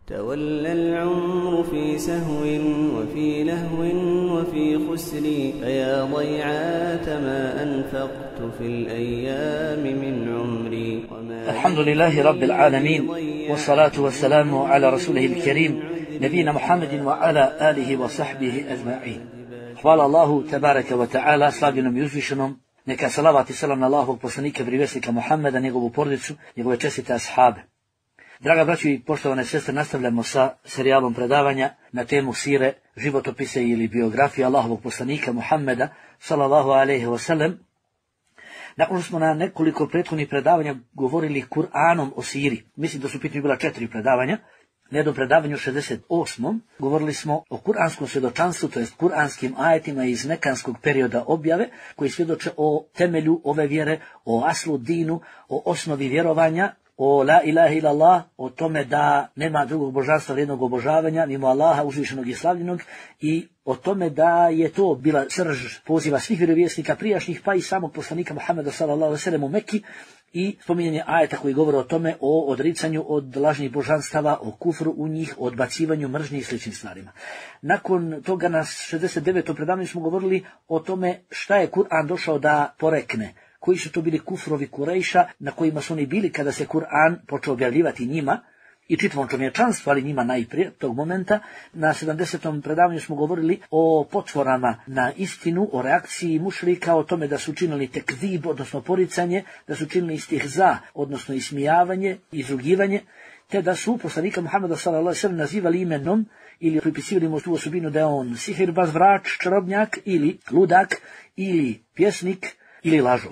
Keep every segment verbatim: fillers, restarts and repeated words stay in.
تولى العمر في سهو وفي لهو وفي خسر فيا ضيعات ما أنفقت في الأيام من عمري. الحمد لله رب العالمين، والصلاة والسلام على رسوله الكريم نبينا محمد وعلى آله وصحبه أجمعين. Hvala Allahu tebareke wa ta'ala, slavljenom i uzvišenom. Neka salavat i salam na Allahovog poslanika, vjerovjesnika Muhammeda, njegovu porodicu, njegove čestite ashabe. Draga braćo i poštovane sestre, nastavljamo sa serijalom predavanja na temu sire, životopise ili biografije Allahovog poslanika Muhammeda sallallahu alejhi ve sellem. Nakon što smo na nekoliko prethodnih predavanja govorili Kur'anom o siri, mislim da su u pitanju bila četiri predavanja. Na jednom predavanju šezdeset osmom govorili smo o kuranskom svjedočanstvu, to jest kuranskim ajetima iz mekanskog perioda objave, koji svjedoče o temelju ove vjere, o aslu dinu, o osnovi vjerovanja, o la ilaha illallah, o tome da nema drugog božanstva vrijednog obožavanja mimo Allaha uzvišenog i slavljenog, i o tome da je to bila srž poziva svih vjerovjesnika prijašnjih, pa i samog poslanika Muhammeda sallallahu alejhi ve sellem u Mekki, i spominjanje ajeta koji govore o tome, o odricanju od lažnih božanstava, o kufru u njih, o odbacivanju mržnje i sličnim stvarima. Nakon toga na šezdeset devetom predavanju smo govorili o tome šta je Kur'an došao da porekne, koji su to bili kufrovi Kurejša, na kojima su oni bili kada se Kur'an počeo objavljivati njima i čitavom čovječanstvu, ali njima najprije tog momenta. Na sedamdesetom predavanju smo govorili o potvorama na istinu, o reakciji mušrika, o tome da su činili tekzib, odnosno poricanje, da su činili istihza, odnosno ismijavanje, izrugivanje, te da su poslanika Muhammeda sallallahu alejhi ve sellem nazivali imenom ili pripisivali mu tu osobinu da je on sihirbaz, vrač, čarobnjak ili ludak ili pjesnik ili lažov.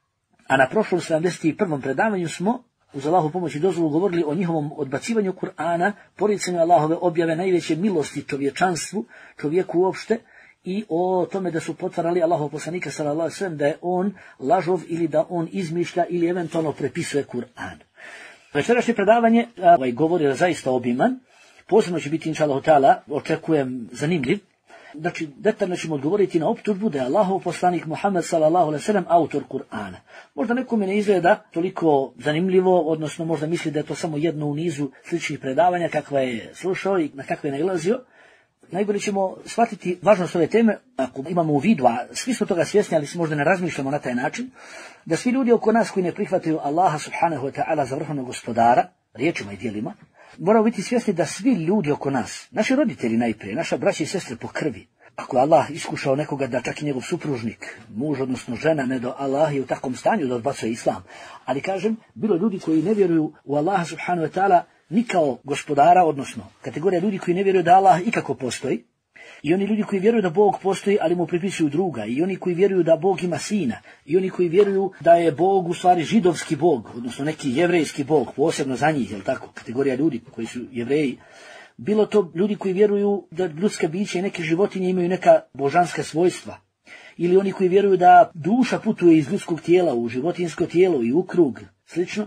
A na prošlom sedamdeset prvom predavanju smo uz Allahu pomoć i dozvolu govorili o njihovom odbacivanju Kur'ana, poricanju Allahove objave, najveće milosti čovječanstvu, čovjeku uopšte, i o tome da su potvarali Allahov poslanika sallallahu alejhi ve sellem da je on lažov ili da on izmišlja ili eventualno prepisuje Kur'an. Večerašnje predavanje ovaj govor je zaista obiman, posebno će biti inšallahu ta'ala, očekujem zanimljiv. Znači, detaljno ćemo odgovoriti na optužbu da je Allahov poslanik Muhammed sallallahu alejhi ve sellem autor Kur'ana. Možda nekome ne izgleda toliko zanimljivo, odnosno možda misli da je to samo jedno u nizu sličnih predavanja kakva je slušao i na kakve je nailazio. Najbolje ćemo shvatiti važnost ove teme ako imamo u vidu, a svi smo toga svjesni, ali se možda ne razmišljamo na taj način, da svi ljudi oko nas koji ne prihvataju Allaha subhanahu wa ta'ala za vrhovnog gospodara, riječima i djelima, moramo biti svjesni da svi ljudi oko nas, naši roditelji najprije, naša braća i sestre po krvi, ako je Allah iskušao nekoga da čak i njegov supružnik, muž odnosno žena, ne do Allah je u takvom stanju da odbacuje islam. Ali kažem, bilo ljudi koji ne vjeruju u Allaha subhanahu wa ta'ala ni kao gospodara, odnosno kategorija ljudi koji ne vjeruju da Allah ikako postoji, i oni ljudi koji vjeruju da Bog postoji, ali mu pripisuju druga, i oni koji vjeruju da Bog ima sina, i oni koji vjeruju da je Bog u stvari židovski Bog, odnosno neki jevrejski Bog, posebno za njih, jel tako, kategorija ljudi koji su jevreji. Bilo to ljudi koji vjeruju da ljudska bića i neke životinje imaju neka božanska svojstva, ili oni koji vjeruju da duša putuje iz ljudskog tijela u životinjsko tijelo i u krug, slično.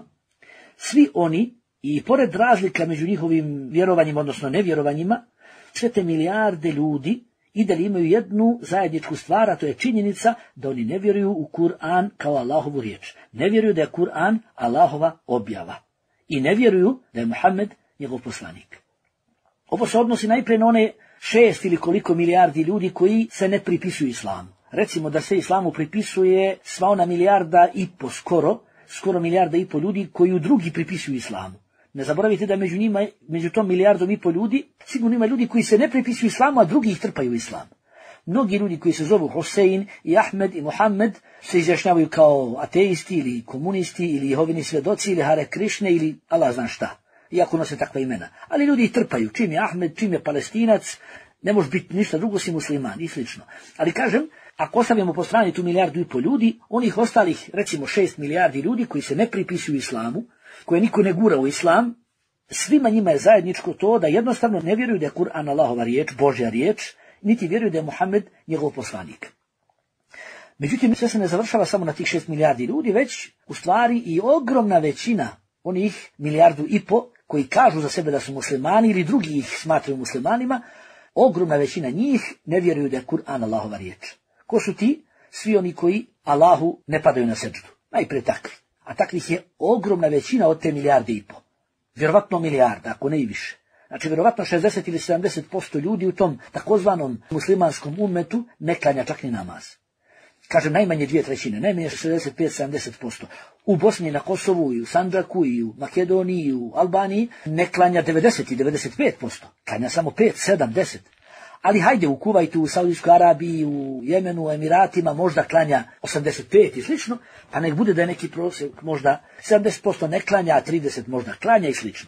Svi oni, i pored razlika među njihovim vjerovanjima, odnosno nevjerovanjima, sve te milijarde ljudi i da li imaju jednu zajedničku stvar, a to je činjenica da oni ne vjeruju u Kur'an kao Allahovu riječ. Ne vjeruju da je Kur'an Allahova objava. I ne vjeruju da je Muhammed njegov poslanik. Ovo se odnosi najprije na one šest ili koliko milijardi ljudi koji se ne pripisuju islamu. Recimo da se islamu pripisuje sva ona milijarda i po skoro, skoro milijarda i po ljudi koji u drugi pripisuju islamu. Ne zaboravite da među njima, među tom milijardom i po ljudi, sigurno ima ljudi koji se ne pripisuju islamu, a drugi ih trpaju u islam. Mnogi ljudi koji se zovu Husein i Ahmed i Muhammed se izjašnjavaju kao ateisti ili komunisti ili Jehovini svjedoci ili Hare Krišne ili Allah zna šta, iako nose takva imena. Ali ljudi ih trpaju, čim je Ahmed, čim je Palestinac, ne može biti ništa drugo si musliman i slično. Ali kažem, ako ostavimo po strani tu milijardu i po ljudi, onih ostalih recimo šest milijardi ljudi koji se ne pripisuju islamu, koje niko ne gura u islam, svima njima je zajedničko to da jednostavno ne vjeruju da je Kur'an Allahova riječ, Božja riječ, niti vjeruju da je Muhammed njegov poslanik. Međutim, sve se ne završava samo na tih šest milijardi ljudi, već u stvari i ogromna većina onih milijardu i po koji kažu za sebe da su muslimani ili drugi ih smatraju muslimanima, ogromna većina njih ne vjeruju da je Kur'an Allahova riječ. Ko su ti? Svi oni koji Allahu ne padaju na seđdu. Najprije takvi. A takvih je ogromna većina od te milijarde i po. Vjerovatno milijarda, ako ne i više. Znači, vjerovatno šezdeset ili sedamdeset posto ljudi u tom takozvanom muslimanskom ummetu ne klanja čak ni namaz. Kažem, najmanje dvije trećine, najmanje šezdeset pet do sedamdeset posto. U Bosni, na Kosovu, i u Sandžaku, i u Makedoniji, i u Albaniji ne klanja devedeset i devedeset pet posto. Klanja samo pet, sedam, deset. Ali hajde, u Kuvajtu, u Saudijskoj Arabiji, u Jemenu, u Emiratima možda klanja osamdeset pet i slično, pa nek bude da je neki prosjek možda sedamdeset posto ne klanja, a trideset možda klanja i slično.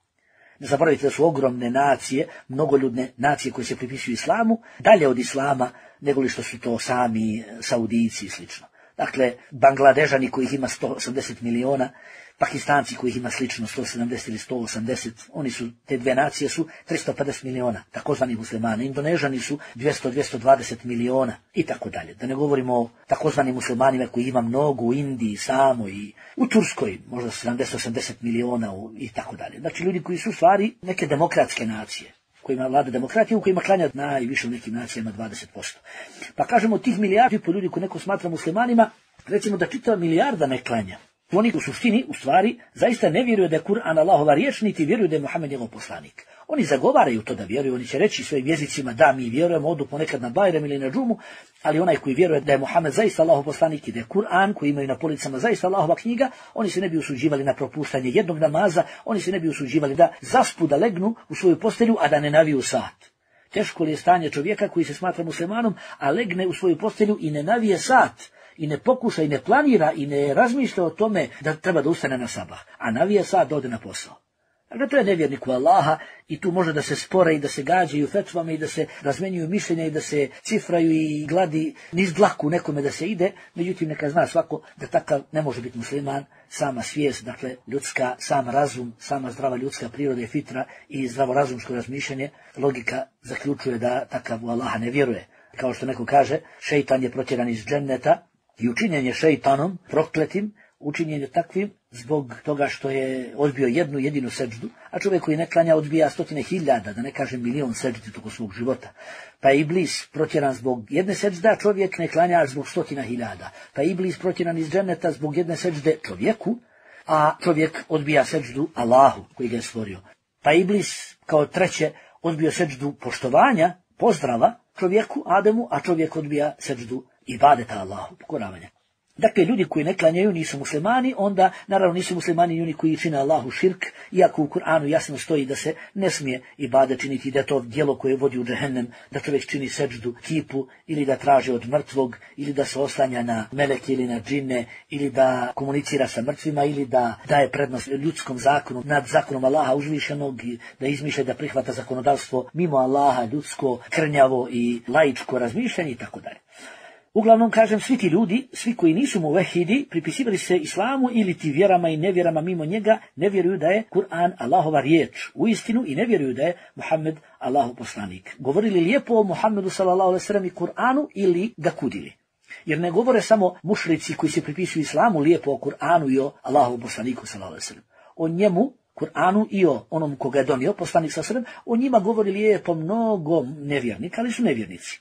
Ne zaboravite da su ogromne nacije, mnogoljudne nacije koje se pripisuju islamu, dalje od islama nego li što su to sami Saudijci i slično. Dakle, Bangladežani kojih ima sto osamdeset miliona, Pakistanci kojih ima slično sto sedamdeset ili sto osamdeset, oni su, te dve nacije su tristo pedeset miliona, takozvani muslimana. Indonežani su dvjesto do dvjesto dvadeset miliona i tako dalje. Da ne govorimo o takozvanim muslimanima koji ima mnogo u Indiji samo i u Turskoj, možda sedamdeset do osamdeset miliona i tako dalje. Znači ljudi koji su u stvari neke demokratske nacije, kojima vlada demokratija, u kojima klanja najviše u nekim nacijama dvadeset posto. Pa kažemo tih milijardi po ljudi koji neko smatra muslimanima, recimo da čitava milijarda ne klanja. Oni u suštini, u stvari, zaista ne vjeruju da je Kur'an Allahova riječ, niti vjeruju da je Muhammed njegov poslanik. Oni zagovaraju to da vjeruju, oni će reći svojim jezicima da mi vjerujemo, odu ponekad na Bajram ili na džumu, ali onaj koji vjeruje da je Muhammed zaista Allahov poslanik i da je Kur'an koji imaju na policama zaista Allahova knjiga, oni se ne bi usuđivali na propuštanje jednog namaza, oni se ne bi usuđivali da zaspu, da legnu u svoju postelju, a da ne naviju sat. Teško li je stanje čovjeka koji se smatra muslimanom, a legne u svoju postelju i ne navije sat, i ne pokuša i ne planira i ne razmišlja o tome da treba da ustane na sabah, a navije sad da ode na posao. Dakle, to je nevjernik u Allaha i tu može da se spore i da se gađaju fetvama i da se razmenjuju mišljenja i da se cifraju i gladi niz dlaku nekome da se ide, međutim neka zna svako da takav ne može biti musliman, sama svijest, dakle ljudska, sam razum, sama zdrava ljudska priroda i fitra i zdravorazumsko razmišljanje, logika zaključuje da takav u Allaha ne vjeruje. Kao što neko kaže, šejtan je protjeran iz dženneta i učinjen je šejtanom, prokletim, učinjen je takvim zbog toga što je odbio jednu jedinu seđdu, a čovjek koji ne klanja odbija stotine hiljada, da ne kažem milion seđdi toko svog života. Pa je Iblis protjeran zbog jedne seđde, a čovjek ne klanja zbog stotina hiljada. Pa je Iblis protjeran iz dženeta zbog jedne seđde čovjeku, a čovjek odbija seđdu Allahu koji ga je stvorio. Pa je Iblis kao treće odbio seđdu poštovanja, pozdrava čovjeku Ademu, a čovjek odbija seđdu ibadeta Allahu, pokoravanja. Dakle, ljudi koji ne klanjaju nisu muslimani, onda naravno nisu muslimani i oni koji čine Allahu širk, iako u Kur'anu jasno stoji da se ne smije ibadet činiti, da je to djelo koje vodi u džehennem, da čovjek čini seđdu kipu, ili da traži od mrtvog, ili da se oslanja na meleke ili na džinne, ili da komunicira sa mrtvima, ili da daje prednost ljudskom zakonu nad zakonom Allaha uzvišenog, i da izmišlja da prihvata zakonodavstvo mimo Allaha, ljudsko, krnjavo i laičko razmišljanje i tako dalje. Uglavnom, kažem, svi ti ljudi, svi koji nisu muvehidi, pripisivali se islamu ili ti vjerama i nevjerama mimo njega, ne vjeruju da je Kur'an Allahova riječ u istinu i ne vjeruju da je Muhammed Allahov poslanik. Govorili lijepo o Muhammedu sallallahu alejhi ve sellem i Kur'anu ili ga kudili. Jer ne govore samo mušrici koji se pripisuju islamu lijepo o Kur'anu i o Allahovom poslaniku sallallahu alejhi ve sellem. O njemu, Kur'anu i o onom koga je donio poslanik sallallahu alejhi ve sellem, o njima govori lijepo mnogo nevjernika, ali su nevjernici.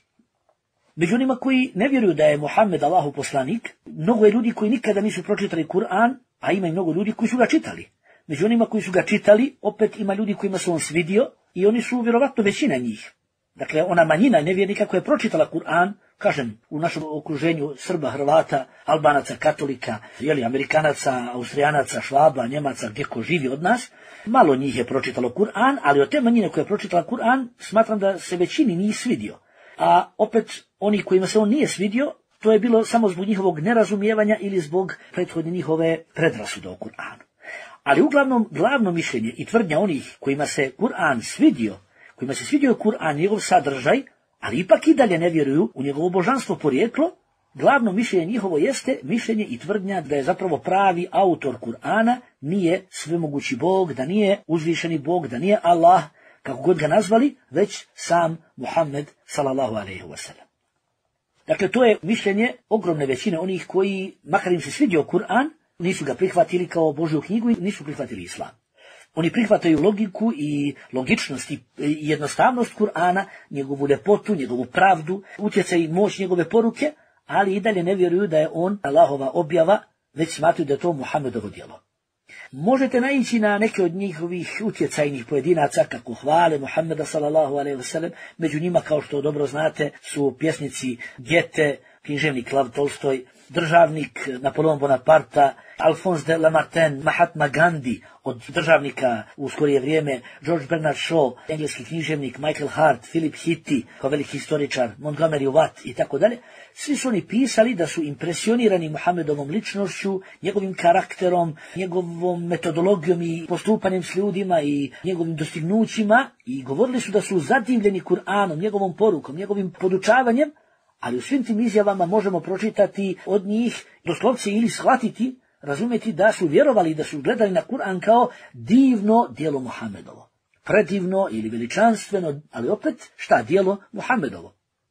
Među onima koji ne vjeruju da je Muhammed Allahov poslanik, mnogo je ljudi koji nikada nisu pročitali Kur'an, a ima i mnogo ljudi koji su ga čitali. Među onima koji su ga čitali, opet ima ljudi kojima se on svidio i oni su vjerovatno većina njih. Dakle, ona manjina nevjernika koja je pročitala Kur'an, kažem, u našem okruženju Srba, Hrvata, Albanaca, Katolika, jeli, Amerikanaca, Austrijanaca, Švaba, Njemaca, gdje ko živi od nas, malo njih je pročitalo Kur'an, ali od te manjine koja je pročitala Kur'an, smatram da se većini nije svidio. A opet, oni kojima se on nije svidio, to je bilo samo zbog njihovog nerazumijevanja ili zbog prethodne njihove predrasude o Kur'anu. Ali uglavnom, glavno mišljenje i tvrdnja onih kojima se Kur'an svidio, kojima se svidio Kur'an, njegov sadržaj, ali ipak i dalje ne vjeruju u njegovo božanstvo porijeklo, glavno mišljenje njihovo jeste mišljenje i tvrdnja da je zapravo pravi autor Kur'ana nije svemogući Bog, da nije uzvišeni Bog, da nije Allah, kako god ga nazvali, već sam Muhammed sallallahu alejhi ve sellem. Dakle, to je mišljenje ogromne većine onih koji, makar im se svidio Kur'an, nisu ga prihvatili kao Božju knjigu i nisu prihvatili islam. Oni prihvataju logiku i logičnost i jednostavnost Kur'ana, njegovu ljepotu, njegovu pravdu, utjecaj i moć njegove poruke, ali i dalje ne vjeruju da je on Allahova objava, već smatruju da je to Muhammedovo djelo. možete naići na neke od njihovih utjecajnih pojedinaca kako hvale Muhammeda sallallahu alejhi ve sellem. Među njima, kao što dobro znate, su pjesnici Goethe, književnik Lev Tolstoj, državnik Napoleon Bonaparte, Alphonse de Lamartine, Mahatma Gandhi, od državnika u skorije vrijeme George Bernard Shaw, engleski književnik Michael Hart, Philip Hitti, kao veliki historičar, Montgomery Watt i tako dalje. Svi su oni pisali da su impresionirani Muhammedovom ličnošću, njegovim karakterom, njegovom metodologijom i postupanjem s ljudima i njegovim dostignućima, i govorili su da su zadivljeni Kur'anom, njegovom porukom, njegovim podučavanjem. Ali u svim tim izjavama možemo pročitati od njih doslovce ili shvatiti, razumjeti da su vjerovali, da su gledali na Kur'an kao divno djelo Muhammedovo. Predivno ili veličanstveno, ali opet šta, djelo Muhammedovo.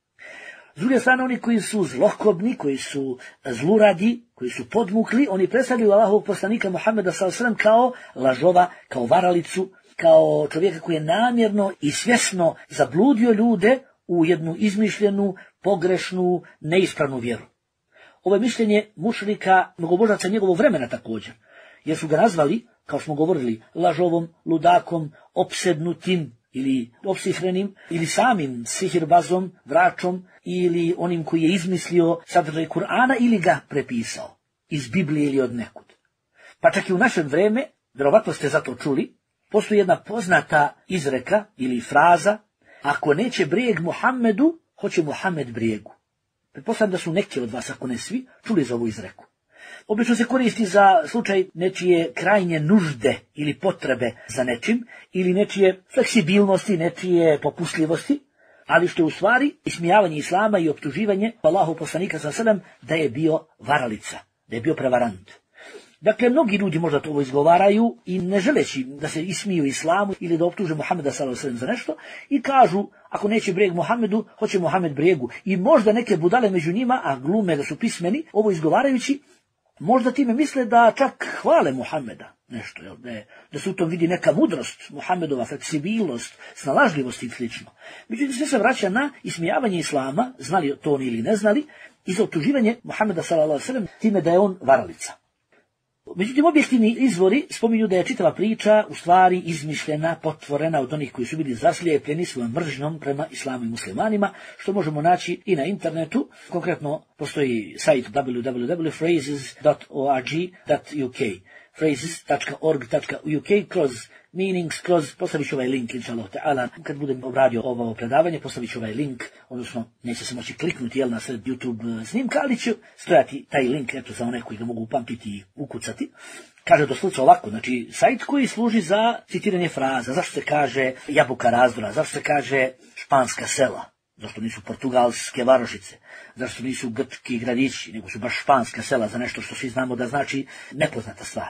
S druge strane, oni koji su zlokobni, koji su zluradi, koji su podmukli, oni predstavljaju Allahovog poslanika Muhammeda sallallahu alejhi ve sellem kao lažova, kao varalicu, kao čovjeka koji je namjerno i svjesno zabludio ljude u jednu izmišljenu, pogrešnu, neispravnu vjeru. Ovo je mišljenje mušrika, mnogobožaca njegovog vremena također, jer su ga nazvali, kao smo govorili, lažovom, ludakom, opsednutim ili opsihrenim, ili samim sihirbazom, vračom, ili onim koji je izmislio sadržaj Kur'ana ili ga prepisao iz Biblije ili od nekud. Pa čak i u našem vreme, vjerovatno ste za to čuli, postoji jedna poznata izreka ili fraza: ako neće brijeg Muhammedu, hoće Muhammed brijegu. Pretpostavljam da su neki od vas, ako ne svi, čuli za ovu izreku. Obično se koristi za slučaj nečije krajnje nužde ili potrebe za nečim, ili nečije fleksibilnosti, nečije popustljivosti, ali što je u stvari ismijavanje Islama i optuživanje Allahov poslanika sallallahu alejhi ve sellem da je bio varalica, da je bio prevarant. Dakle, mnogi ljudi možda to ovo izgovaraju i ne želeći da se ismiju Islamu ili da optuže Muhammeda sallallahu alejhi ve sellem za nešto, i kažu, ako neće brijeg Muhammedu, hoće Muhammed brijegu. I možda neke budale među njima, a glume da su pismeni, ovo izgovarajući, možda time misle da čak hvale Muhammeda nešto, jel, da, je, da se u tom vidi neka mudrost, Muhammedova fleksibilnost, snalažljivost i slično. Međutim, sve se vraća na ismijavanje Islama, znali to oni ili ne znali, i za optuživanje Muhammeda sallallahu alejhi ve sellem time da je on varalica. Međutim, objektivni izvori spominju da je čitava priča u stvari izmišljena, potvorena od onih koji su bili zaslijepljeni svojom mržnjom prema islamu i muslimanima, što možemo naći i na internetu. Konkretno postoji sajt w w w dot phrases dot org dot u k, phrases dot org dot u k, kroz meanings, kroz, postavit ću ovaj link, inshallah ta'ala, kad budem obradio ovo predavanje, postavit ću ovaj link, odnosno neće se moći kliknuti, jel, na sred YouTube snimka, ali će stojati taj link, eto, za one koji ga mogu upamtiti i ukucati. Kaže doslovce ovako, znači, sajt koji služi za citiranje fraza. Zašto se kaže jabuka razdora, zašto se kaže španska sela, zašto nisu portugalske varošice, zašto nisu grčki gradići, nego su baš španska sela, za nešto što svi znamo da znači nepoznata stvar.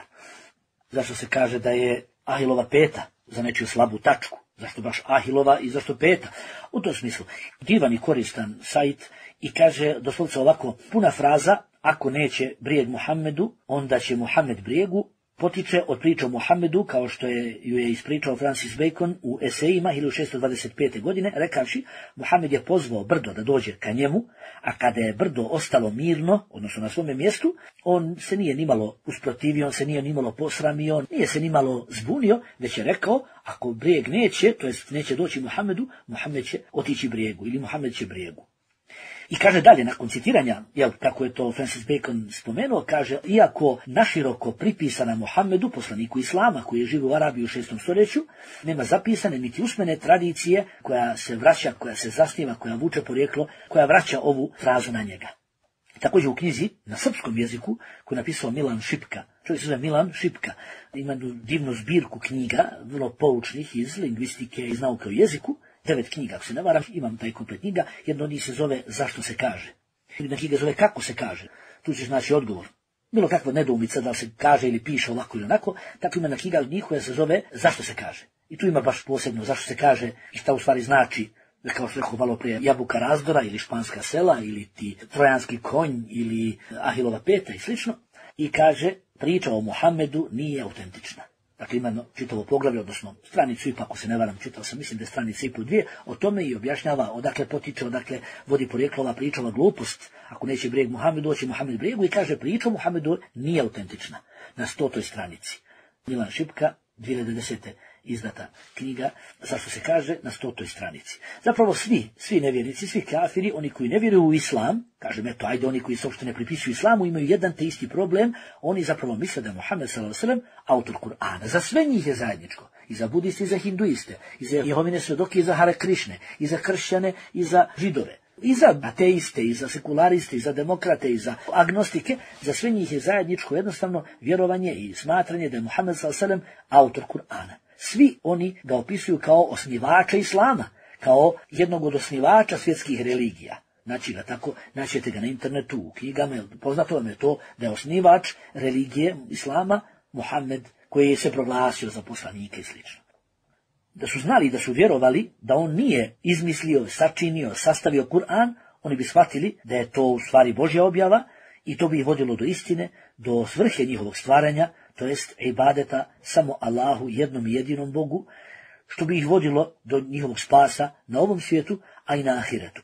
Zašto se kaže da je Ahilova peta za nečiju slabu tačku, zašto baš Ahilova i zašto peta. U tom smislu, divan i koristan sajt, i kaže doslovce ovako, puna fraza: ako neće brijeg Muhammedu, onda će Muhammed brijegu, potiče od priče o Muhammedu, kao što je ju je ispričao Francis Bacon u esejima hiljadu šesto dvadeset pete. godine, rekavši: Muhammed je pozvao brdo da dođe ka njemu, a kada je brdo ostalo mirno, odnosno na svome mjestu, on se nije nimalo usprotivio, on se nije nimalo posramio, nije se nimalo zbunio, već je rekao: ako brijeg neće, to jest neće doći Muhammedu, Muhammed će otići brijegu, ili Muhammed će brijegu. I kaže dalje, nakon citiranja, jel, kako je to Francis Bacon spomenuo, kaže: iako naširoko pripisana Muhammedu, poslaniku Islama, koji je živio u Arabiji u šestom stoljeću, nema zapisane niti usmene tradicije koja se vraća, koja se zasniva, koja vuče porijeklo, koja vraća ovu frazu na njega. Također u knjizi na srpskom jeziku, koju je napisao Milan Šipka, čovjek se zove Milan Šipka, ima divnu zbirku knjiga, vrlo poučnih iz lingvistike i iz nauke o jeziku, devet knjiga, ako se ne varam, imam taj komplet knjiga, jedna od njih se zove Zašto se kaže. Jedna knjiga zove Kako se kaže. Tu ćeš naći odgovor. Bilo kakva nedoumica da li se kaže ili piše ovako ili onako, tako ima jedna knjiga od njih koja se zove Zašto se kaže. I tu ima baš posebno zašto se kaže i šta u stvari znači, kao što rekao malo prije, jabuka razdora ili španska sela ili ti trojanski konj ili Ahilova peta i slično. I kaže, priča o Muhammedu nije autentična. Dakle, ima čitavo poglavlje, odnosno stranicu, ipak ako se ne varam, čitao sam, mislim da je stranica i po dvije, o tome i objašnjava odakle potiče, odakle vodi porijeklo ova priča, ova glupost. Ako neće brijeg Muhammedu, hoće Muhammed brijegu, i kaže priča o Muhammedu nije autentična na stotoj stranici. Milan Šipka, dvije hiljade desete izdata knjiga, zašto se kaže na stotoj stranici. Zapravo svi, svi nevjernici, svi kafiri, oni koji ne vjeruju u islam, kažem eto, ajde, oni koji se uopšte ne pripisuju islamu, imaju jedan te isti problem, oni zapravo misle da je Muhammed sallallahu alejhi ve sellem autor Kur'ana. Za sve njih je zajedničko. I za budiste, i za hinduiste, i za Jehovine svedoke, i za Hare Krišne, i za kršćane, i za židove. I za ateiste, i za sekulariste, i za demokrate, i za agnostike, za sve njih je zajedničko jednostavno vjerovanje i smatranje da je Muhammed sallallahu alejhi ve sellem autor Kur'ana. Svi oni ga opisuju kao osnivača islama, kao jednog od osnivača svjetskih religija. Znači ga tako, naćete ga na internetu, u knjigama, poznato vam je to da je osnivač religije islama Muhammed, koji je se proglasio za poslanike i sl. Da su znali, da su vjerovali da on nije izmislio, sačinio, sastavio Kur'an, oni bi shvatili da je to u stvari Božja objava i to bi ih vodilo do istine, do svrhe njihovog stvaranja, to jest ibadeta samo Allahu, jednom i jedinom Bogu, što bi ih vodilo do njihovog spasa na ovom svijetu, a i na ahiretu.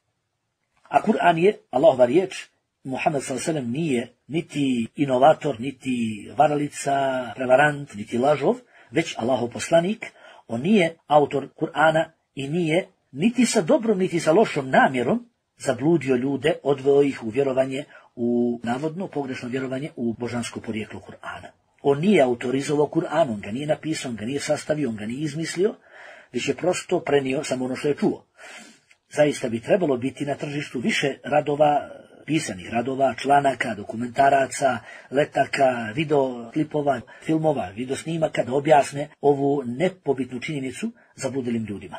A Kur'an je Allahova riječ, Muhammed sallallahu alejhi ve sellem nije niti inovator, niti varalica, prevarant, niti lažov, već Allahov poslanik. On nije autor Kur'ana i nije niti sa dobrom, niti sa lošom namjerom zabludio ljude, odveo ih u vjerovanje, u navodno pogrešno vjerovanje u božansko porijeklo Kur'ana. On nije autorizovao Kur'an, on ga nije napisao, on ga nije sastavio, on ga nije izmislio, već je prosto prenio samo ono što je čuo. Zaista bi trebalo biti na tržištu više radova, pisanih radova, članaka, dokumentaraca, letaka, videoklipova, filmova, videosnimaka da objasne ovu nepobitnu činjenicu zabludilim ljudima.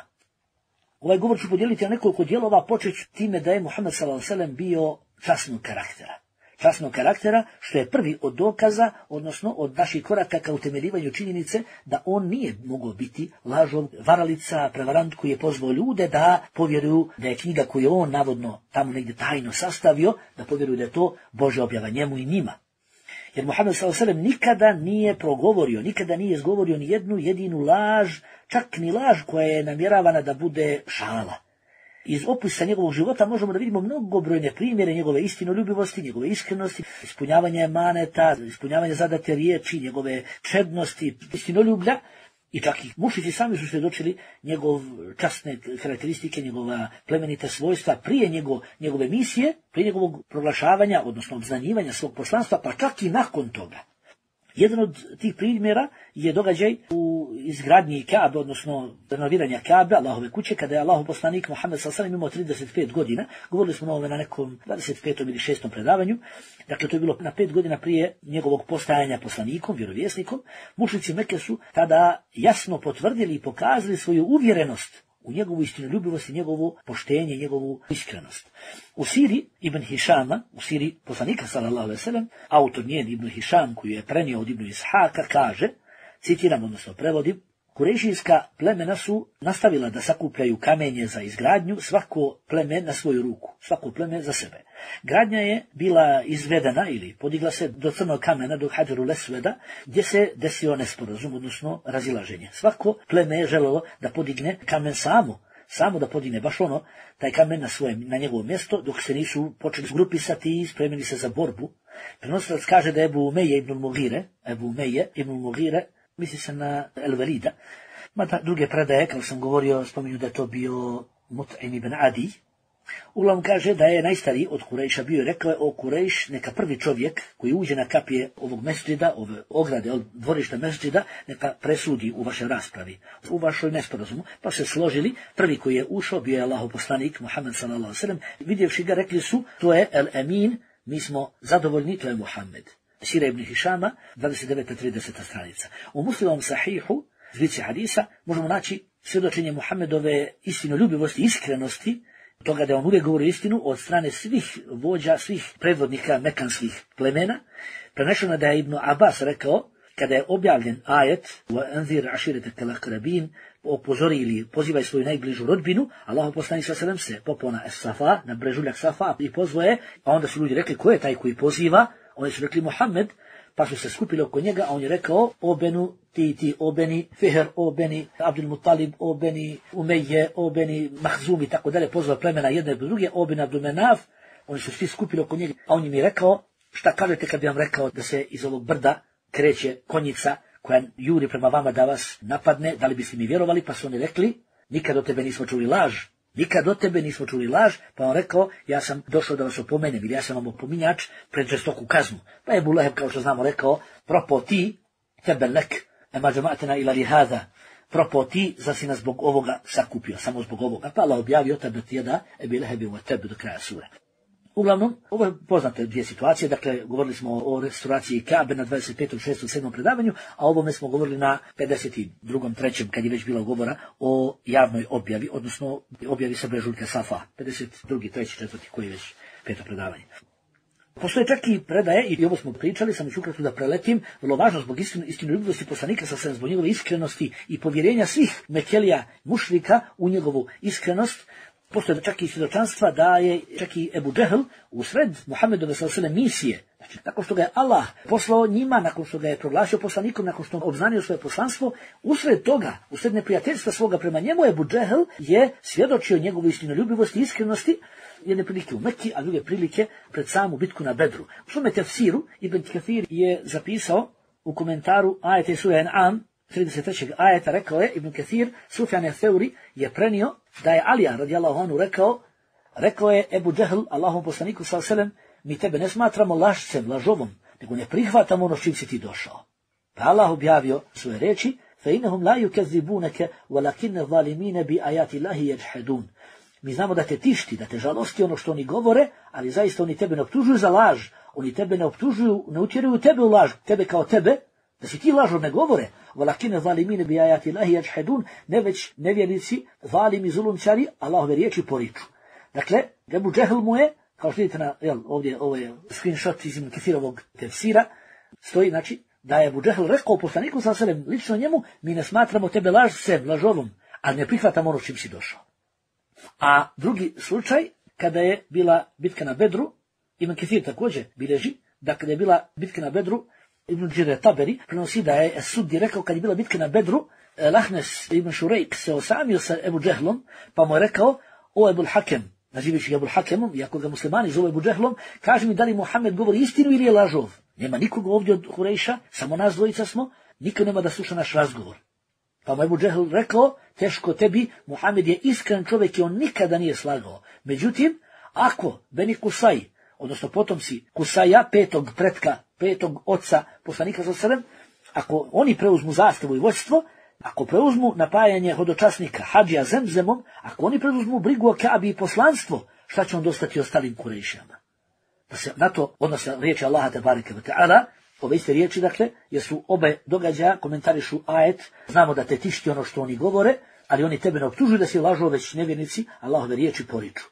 Ovaj govor ću podijeliti na nekoliko dijelova, počet ću time da je Muhammed sallallahu alejhi ve sellem bio časnog karaktera. Časnog karaktera, što je prvi od dokaza, odnosno od naših koraka ka utemeljivanju činjenice da on nije mogao biti lažov, varalica, prevarant koji je pozvao ljude da povjeruju da je knjiga koju je on navodno tamo negdje tajno sastavio, da povjeruju da je to Božja objava njemu i njima. Jer Muhammed sallallahu alejhi ve sellem nikada nije progovorio, nikada nije izgovorio ni jednu jedinu laž, čak ni laž koja je namjeravana da bude šala. Iz opisa njegovog života možemo da vidimo mnogobrojne primjere njegove istinoljubivosti, njegove iskrenosti, ispunjavanja emaneta, ispunjavanja zadate riječi, njegove čednosti, istinoljublja, i čak i mušici sami su svjedočili njegov časne karakteristike, njegova plemenita svojstva prije njegov, njegove misije, prije njegovog proglašavanja, odnosno obznanjivanja svog poslanstva, pa čak i nakon toga. Jedan od tih primjera je događaj u izgradnji Kabe, odnosno renoviranja Kabe, Allahove kuće, kada je Allahov poslanik Muhammed sallallahu alejhi ve sellem imao trideset pet godina. Govorili smo o ovome na nekom dvadeset petom ili šestom predavanju. Dakle, to je bilo na pet godina prije njegovog postajanja poslanikom, vjerovjesnikom. Mušrici Mekke su tada jasno potvrdili i pokazali svoju uvjerenost u njegovu istinoljubivost i njegovu poštenje, njegovu iskrenost. U siri Ibn Hišama, u siri poslanika sallallahu alejhi ve sellem, autor njen Ibn Hišam, koji je prenio od Ibn Ishaka, kaže, citiram, odnosno prevodim, Kurešijska plemena su nastavila da sakupljaju kamenje za izgradnju, svako pleme na svoju ruku, svako pleme za sebe. Gradnja je bila izvedena ili podigla se do crnog kamena, do Hadžerul Esveda, gdje se desio nesporazum, odnosno razilaženje. Svako pleme je želelo da podigne kamen samo, samo da podigne baš ono, taj kamen na, svoje, na njegovo mjesto, dok se nisu počeli zgrupisati i spremili se za borbu. Prenosilac kaže da je Ebu Umeje ibn Mugire, Ebu Umeje ibn Mugire, misli se na El Velida, mada druge predaje, kao sam govorio, spominju da je to bio Mut'im ibn Adi. Uglavnom kaže da je najstariji od Kurejša bio i rekao je, o Kurejš, neka prvi čovjek koji uđe na kapije ovog mesdžida, ove ograde od dvorišta mesdžida, neka presudi u vašoj raspravi, u vašoj nesporazumu. Pa se složili, prvi koji je ušao bio je Allahov poslanik Muhammed sallallahu alejhi ve sellem, vidjevši ga rekli su, to je El Emin, mi smo zadovoljni, to je Muhammed. Sira ibn Hišama, dvadeset deveta trideseta stranica. U Muslimovom sahihu, zbirci hadisa, možemo naći svjedočenje Muhammedove istinoljubivosti i iskrenosti, toga da on uvijek govori istinu od strane svih vođa, svih predvodnika mekanskih plemena. Prenešeno da je Ibn Abbas rekao, kada je objavljen ajet وَأَنذِرْ عَشِيرَتَكَ الْأَقْرَبِينَ, opozori ili pozivaj svoju najbližu rodbinu, Allahov poslanik sallallahu alejhi ve sellem se popao na Safa, na brežuljak Safa i pozvoje, a onda su ljudi rekli, ko je taj koji poziva? Oni su rekli Muhammed, pa su se skupili oko njega, a on je rekao, o benu ti ti, o beni Fihr, o beni Abdul Muttalib, o beni Umeje, o beni Mahzum i tako dalje, pozvao plemena jedne do druge, o beni Abdul Menaf. Oni su svi skupili oko njega, a on im je rekao, šta kažete kad bi vam rekao da se iz ovog brda kreće konjica koja juri prema vama da vas napadne, da li biste mi vjerovali? Pa su oni rekli, nikad od tebe nismo čuli laž. Nikad od tebe nismo čuli laž, pa on rekao, ja sam došao da vas opomenem, ili ja sam vam opominjač pred žestoku kaznu. Pa je Ebu Leheb, kao što znamo, rekao, propao ti, tebe lek, ema džematena ila lihada, propao ti, za si nas zbog ovoga sakupio, samo zbog ovoga. Pa Allah objavio tebe tijeda, Ebu Lehebi u tebe do kraja sure. Uglavnom, ovo je poznate dvije situacije, dakle, govorili smo o restauraciji Kabe na dvadeset petom, šestom, sedmom predavanju, a o ovome smo govorili na pedeset drugom, trećem, kad je već bilo govora o javnoj objavi, odnosno objavi sa brežuljka Safa, pedeset drugi, treći, četvrti, koji je već peto predavanje. Postoje čak i predaje, i ovo smo pričali, samo ću ukratko da preletim, vrlo važno zbog istinu, istinoljubivosti poslanika sa sve, zbog njegove iskrenosti i povjerenja svih Mekelija mušrika u njegovu iskrenost. Postoje čak i svjedočanstva da je čak i Ebu Džehl usred Muhammedove sallallahu alejhi ve sellem misije, znači nakon što ga je Allah poslao njima, nakon što ga je proglasio poslanikom, nakon što obznanio svoje poslanstvo, usred toga, usred neprijateljstva svoga prema njemu, Ebu Džehl je svjedočio njegovu istinoljubivosti i iskrenosti, jedne prilike u Mekki, a druge prilike pred samu bitku na Bedru. U svome tefsiru Ibn Kathir je zapisao u komentaru ajeta sure An'am, trideset trećeg ajeta, rekao je Ibn Kathir, Sufjan el-Theuri je prenio da je Alija radijallahu anhu rekao, rekao je Ebu Džehl, Allahom poslaniku sallallahu alejhi ve sellem, mi tebe ne smatramo lažcem, lažovom, nego ne prihvatamo ono s čim si ti došao. Pa Allah objavio svoje reči, fe innahum la yukazzibunaka walakinna zalimina bi ayati Allahi yajhadun. Mi znamo da te tišti, da te žalosti ono što oni govore, ali zaista oni tebe ne optužuju za laž, oni tebe ne optužuju, ne utjeruju tebe u laž, tebe kao tebe, da si ti lažo ne govore, walakine zalimine bi ajati Allahi yajhadun, ne već nevjernici, zalimi, zulumčari, Allahove riječi poriču. Dakle, Ebu Džehl mu je, kao što vidite na, jel, ovdje, ovo je screenshot iz Ibn Kathirovog tefsira, stoji, znači, da je Ebu Džehl rekao poslaniku sallallahu alejhi ve sellem, lično njemu, mi ne smatramo tebe lažcem, lažovom, ali ne prihvatamo ono čim si došao. A drugi slučaj, kada je bila bitka na Bedru, Ibn Kathir također bilježi, da kada je bila bitka na Bedru, Ibn Đire Taberi prenosi da je Suddi rekao kad je bila bitka na Bedru, Lahnes ibn Šurejk se osamio sa Ebu Džehlom, pa mu je rekao, o Ebul Hakem, nazivajući ga Ebul Hakemom, iako ga muslimani zove Ebu Džehlom, kaži mi da li Muhammed govori istinu ili je lažov. Nema nikoga ovdje od Hurejša, samo nas dvojica smo, niko nema da sluša naš razgovor. Pa mu Ebu Džehl rekao, teško tebi, Muhammed je iskren čovjek i on nikada nije slagao. Međutim, ako Beni Kusaj, odnosno potomci Kusaja, petog pretka, petog oca poslanika sallallahu alejhi ve sellem, ako oni preuzmu zastavu i vođstvo, ako preuzmu napajanje hodočasnika Hadžija Zemzemom, ako oni preuzmu brigu o Kabi i poslanstvo, šta će on dostati ostalim Kurejšama? Da se na to odnose riječi Allaha tebareke ve teala, ove iste riječi, dakle, jer su obe događaja, komentarišu ajet, znamo da te tišti ono što oni govore, ali oni tebe ne optužuju da si lažo, već nevjernici, Allahove riječi poriču.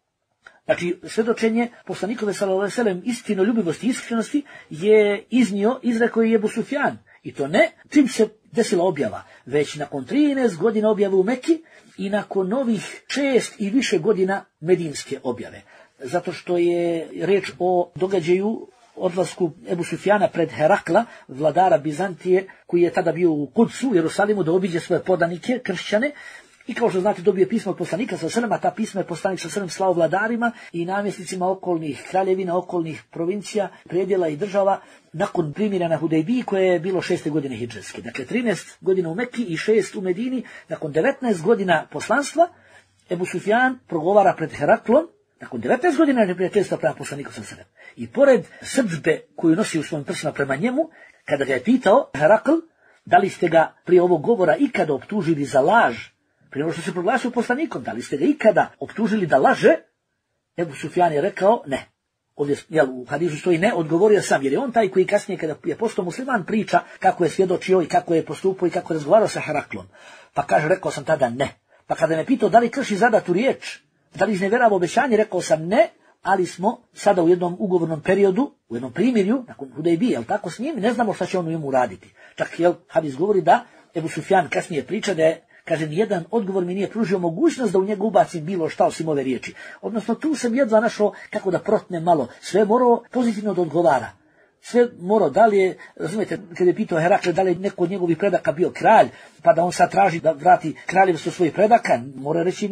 Znači, svjedočenje poslanikove sallallahu alejhi ve sellem istinoljubivosti i iskrenosti je iznio, izrekao je Ebu Sufjan. I to ne čim se desila objava, već nakon trinaest godina objave u Mekki i nakon novih šest i više godina medinske objave. Zato što je reč o događaju odlasku Ebu Sufjana pred Herakla, vladara Bizantije, koji je tada bio u Kudsu, u Jerusalimu, da obiđe svoje podanike, kršćane. I kao što znate, dobio pismo od poslanika sallallahu alejhi ve sellem, a ta pisma je poslanik sallallahu alejhi ve sellem slao vladarima i namjesnicima okolnih kraljevina, okolnih provincija, predjela i država nakon primirja na Hudejbiji koje je bilo šeste godine hidžretske. Dakle, trinaest godina u Mekki i šest u Medini, nakon devetnaest godina poslanstva, Ebu Sufjan progovara pred Heraklom, nakon devetnaest godina neprijateljstva prema poslaniku sallallahu alejhi ve sellem. I pored srdžbe koju nosi u svojim prsima prema njemu, kada ga je pitao Herakl, da li ste ga prije ovog govora ikada optužili za laž, prije nego što se proglasio poslanikom, da li ste ga ikada optužili da laže? Ebu Sufjan je rekao ne. Ovdje, jel, u hadisu stoji ne, odgovorio sam, jer je on taj koji kasnije kada je postao musliman priča kako je svjedočio i kako je postupao i kako je razgovarao sa Heraklom. Pa kaže, rekao sam tada ne. Pa kada me pitao da li krši zadatu riječ, da li iznevjerava obećanje, rekao sam ne, ali smo sada u jednom ugovornom periodu, u jednom primirju, nakon Hudejbije, jel tako, s njim, ne znamo šta će on u njemu raditi. Čak, jel, hadis govori da Ebu Sufjan kasnije priča da je, kaže, nijedan odgovor mi nije pružio mogućnost da u njega ubacim bilo šta osim ove riječi. Odnosno, tu sam jedva našao kako da protne malo. Sve morao pozitivno da odgovara. Sve morao, da li je, razumijete, kada je pitao Herakle da li je neko od njegovih predaka bio kralj, pa da on sad traži da vrati kraljevstvo svojih predaka, mora reći ne.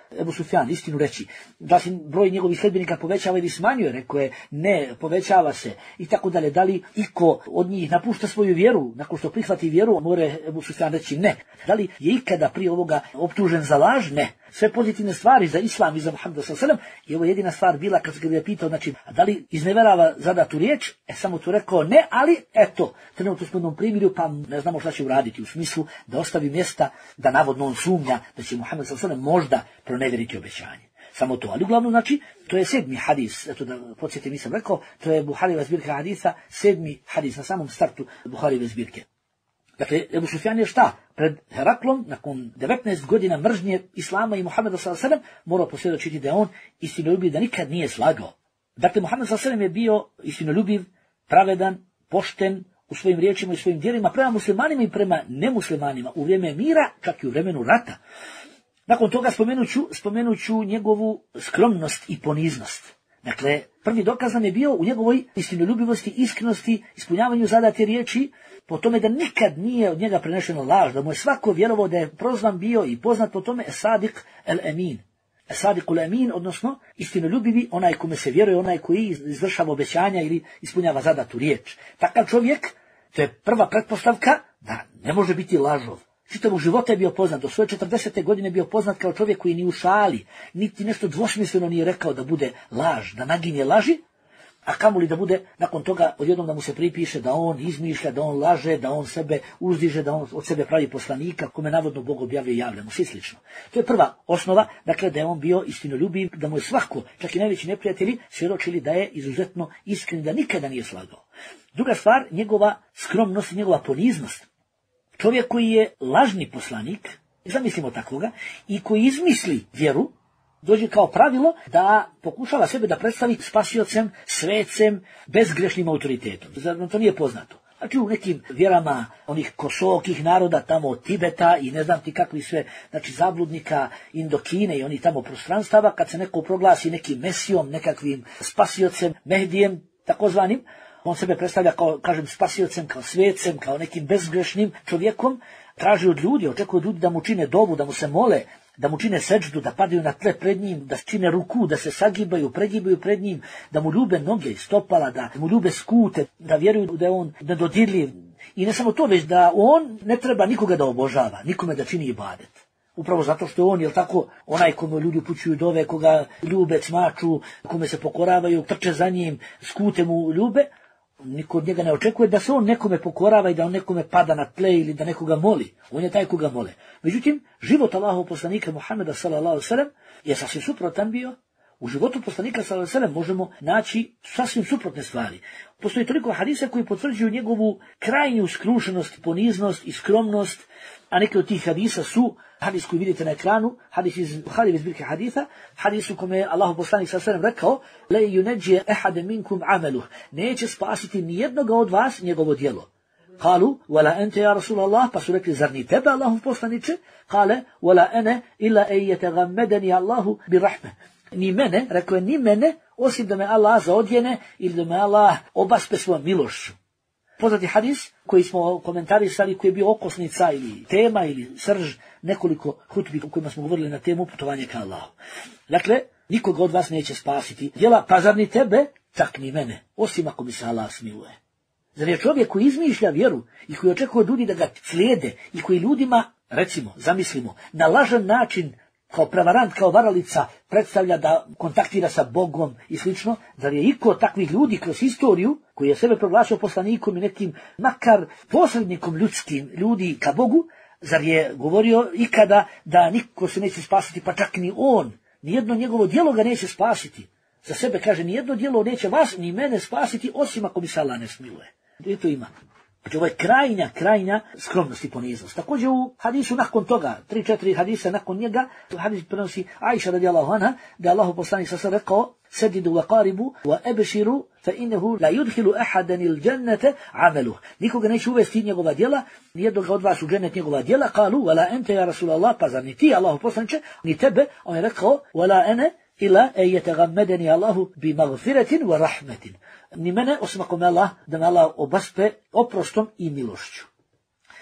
Ebu Sufjan istinu reći? Da se broj njegovih sledbenika povećava ili smanjuje? Rekao je ne, povećava se i tako dalje. Da li iko od njih napušta svoju vjeru, nakon što prihvati vjeru, more Ebu Sufjan reći ne. Da li je ikada prije ovoga optužen za laž? Ne. Sve pozitivne stvari za islam i za Muhammeda sallallahu alejhi ve sellem, i ovo je jedina stvar bila kad se ga je pitao, znači, a da li izneverava zadatu riječ? E, samo tu rekao ne, ali eto, trenutno smo u jednom primjeru, pa ne znamo šta će uraditi, u smislu da ostavi mjesta da navodno on sumnja da će Muhammed sallallahu alejhi ve sellem možda pronevjeriti obećanje. Samo to, ali uglavnom, znači, to je sedmi hadis, eto da podsjetim, nisam rekao, to je Buharijeva zbirka hadisa, sedmi hadis na samom startu Buharijeve zbirke. Dakle, Ebu Sufjan je šta? Pred Heraklom, nakon devetnaest godina mržnje Islama i Muhammeda sallallahu alejhi ve sellem, morao posvjedočiti da je on istinoljubiv, da nikad nije slagao. Dakle, Muhammed sallallahu alejhi ve sellem je bio istinoljubiv, pravedan, pošten u svojim riječima i svojim djelima prema muslimanima i prema nemuslimanima u vrijeme mira, čak i u vremenu rata. Nakon toga spomenuću, spomenuću njegovu skromnost i poniznost. Dakle, prvi dokaz nam je bio u njegovoj istinoljubivosti, iskrenosti, ispunjavanju zadate riječi, po tome da nikad nije od njega prenešeno laž, da mu je svako vjerovao da je prozvan bio i poznat po tome Sadik el-Emin. Sadik el-Emin, odnosno istinoljubivi, onaj kome se vjeruje, onaj koji izvršava obećanja ili ispunjava zadatu riječ. Takav čovjek, to je prva pretpostavka da ne može biti lažov. Čitavog života je bio poznat, do svoje četrdesete godine bio poznat kao čovjek koji ni u šali, niti nešto dvosmisleno nije rekao da bude laž, da naginje laži, a kamoli da bude nakon toga odjednom da mu se pripiše da on izmišlja, da on laže, da on sebe uzdiže, da on od sebe pravi poslanika, kome navodno Bog objavljuje javljeno, svi slično. To je prva osnova, dakle da je on bio istinoljubiv, da mu je svako, čak i najveći neprijatelji, svjedočili da je izuzetno iskren, da nikada nije slagao. Druga stvar, njegova skromnost i njegova poniznost. Čovjek koji je lažni poslanik, zamislimo takvoga, i koji izmisli vjeru, dođe kao pravilo da pokušava sebe da predstavi spasiocem, svecem, bezgrešnim autoritetom. Zar to nije poznato? Znači u nekim vjerama onih kosokih naroda tamo od Tibeta i ne znam ti kakvi sve, znači zabludnika Indokine i oni tamo prostranstava, kad se neko proglasi nekim mesijom, nekakvim spasiocem, Mehdijem, takozvanim, on sebe predstavlja kao, kažem, spasiocem, kao svecem, kao nekim bezgrešnim čovjekom, traži od ljudi, očekuje od ljudi da mu čine dovu, da mu se mole, da mu čine seđdu, da padaju na tle pred njim, da čine ruku, da se sagibaju, pregibaju pred njim, da mu ljube noge i stopala, da mu ljube skute, da vjeruju da je on nedodirljiv. I ne samo to, već da on ne treba nikoga da obožava, nikome da čini ibadet. Upravo zato što on, jel tako, onaj kome ljudi upućuju dove, koga ljube, cmaču, kome se pokoravaju, trče za njim, skute mu ljube, niko od njega ne očekuje da se on nekome pokorava i da on nekome pada na tle ili da nekoga moli. On je taj koga mole. Međutim, život Allahovog poslanika Muhameda sallallahu alejhi ve sellem je sasvim suprotan bio. U životu poslanika sallallahu alejhi ve sellem možemo naći sasvim suprotne stvari. Postoji toliko hadisa koji potvrđuju njegovu krajnju skrušenost, poniznost i skromnost, a neke od tih hadisa su hadis koji vidite na ekranu, hadis iz Buharijeve zbirke hadisa, hadis u kome je Allahov poslanik sallallahu alejhi ve sellem rekao: "La yunajji ahad minkum amaluh", neće spasiti ni jednoga od vas njegovo djelo. Kalu: "Wala anta ya Rasulallah", pa su rekli: "Zar ni tebe, Allahov poslanice?" Kale: "Wala ana illa an yataghammadani Allahu bi rahmeh", ni mene, rekao je, ni mene, osim da me Allah zaodjene ili da me Allah obaspe svojom milošću. Poznati hadis koji smo komentarisali, koji je bio okosnica ili tema ili srž nekoliko hutbi u kojima smo govorili na temu putovanje ka Allahu. Dakle, nikoga od vas neće spasiti djela, pa zar ni tebe, čak ni mene, osim ako mi se Allah smiluje. Zar je čovjek koji izmišlja vjeru i koji očekuje ljudi da ga slijede i koji ljudima, recimo, zamislimo, na lažan način, kao prevarant, kao varalica, predstavlja da kontaktira sa Bogom i slično, zar je iko takvih ljudi kroz istoriju, koji je sebe proglasio poslanikom i nekim makar posrednikom ljudskim ljudi ka Bogu, zar je govorio ikada da niko se neće spasiti, pa čak ni on, nijedno njegovo djelo ga neće spasiti. Za sebe kaže, nijedno djelo neće vas ni mene spasiti, osim ako mi se Allah ne smiluje. Gdje to ima? Znači, ovo je krajnja, krajnja skromnost i poniznost. Također u hadisu nakon toga, tri, četiri hadisa nakon njega, hadis prenosi Aisha radijallahu anha, da je Allahu poslanik sa se rekao: "Sedidu wa qaribu wa abshiru fa innahu la yudkhilu ahadan al-jannata 'amaluhu." Nikoga neće uvesti njegova djela, nijednog od vas u džennet njegova djela. Kalu: "Wala anta ya Rasulallah", pa zar ni ti, Allahu poslanice, ni tebe? On je rekao: "Wala ana ila an yataghammadani Allahu bi maghfiratin wa rahmatin." Ni mene, osim ako me Allah, da me Allah obaspe oprostom i milošću.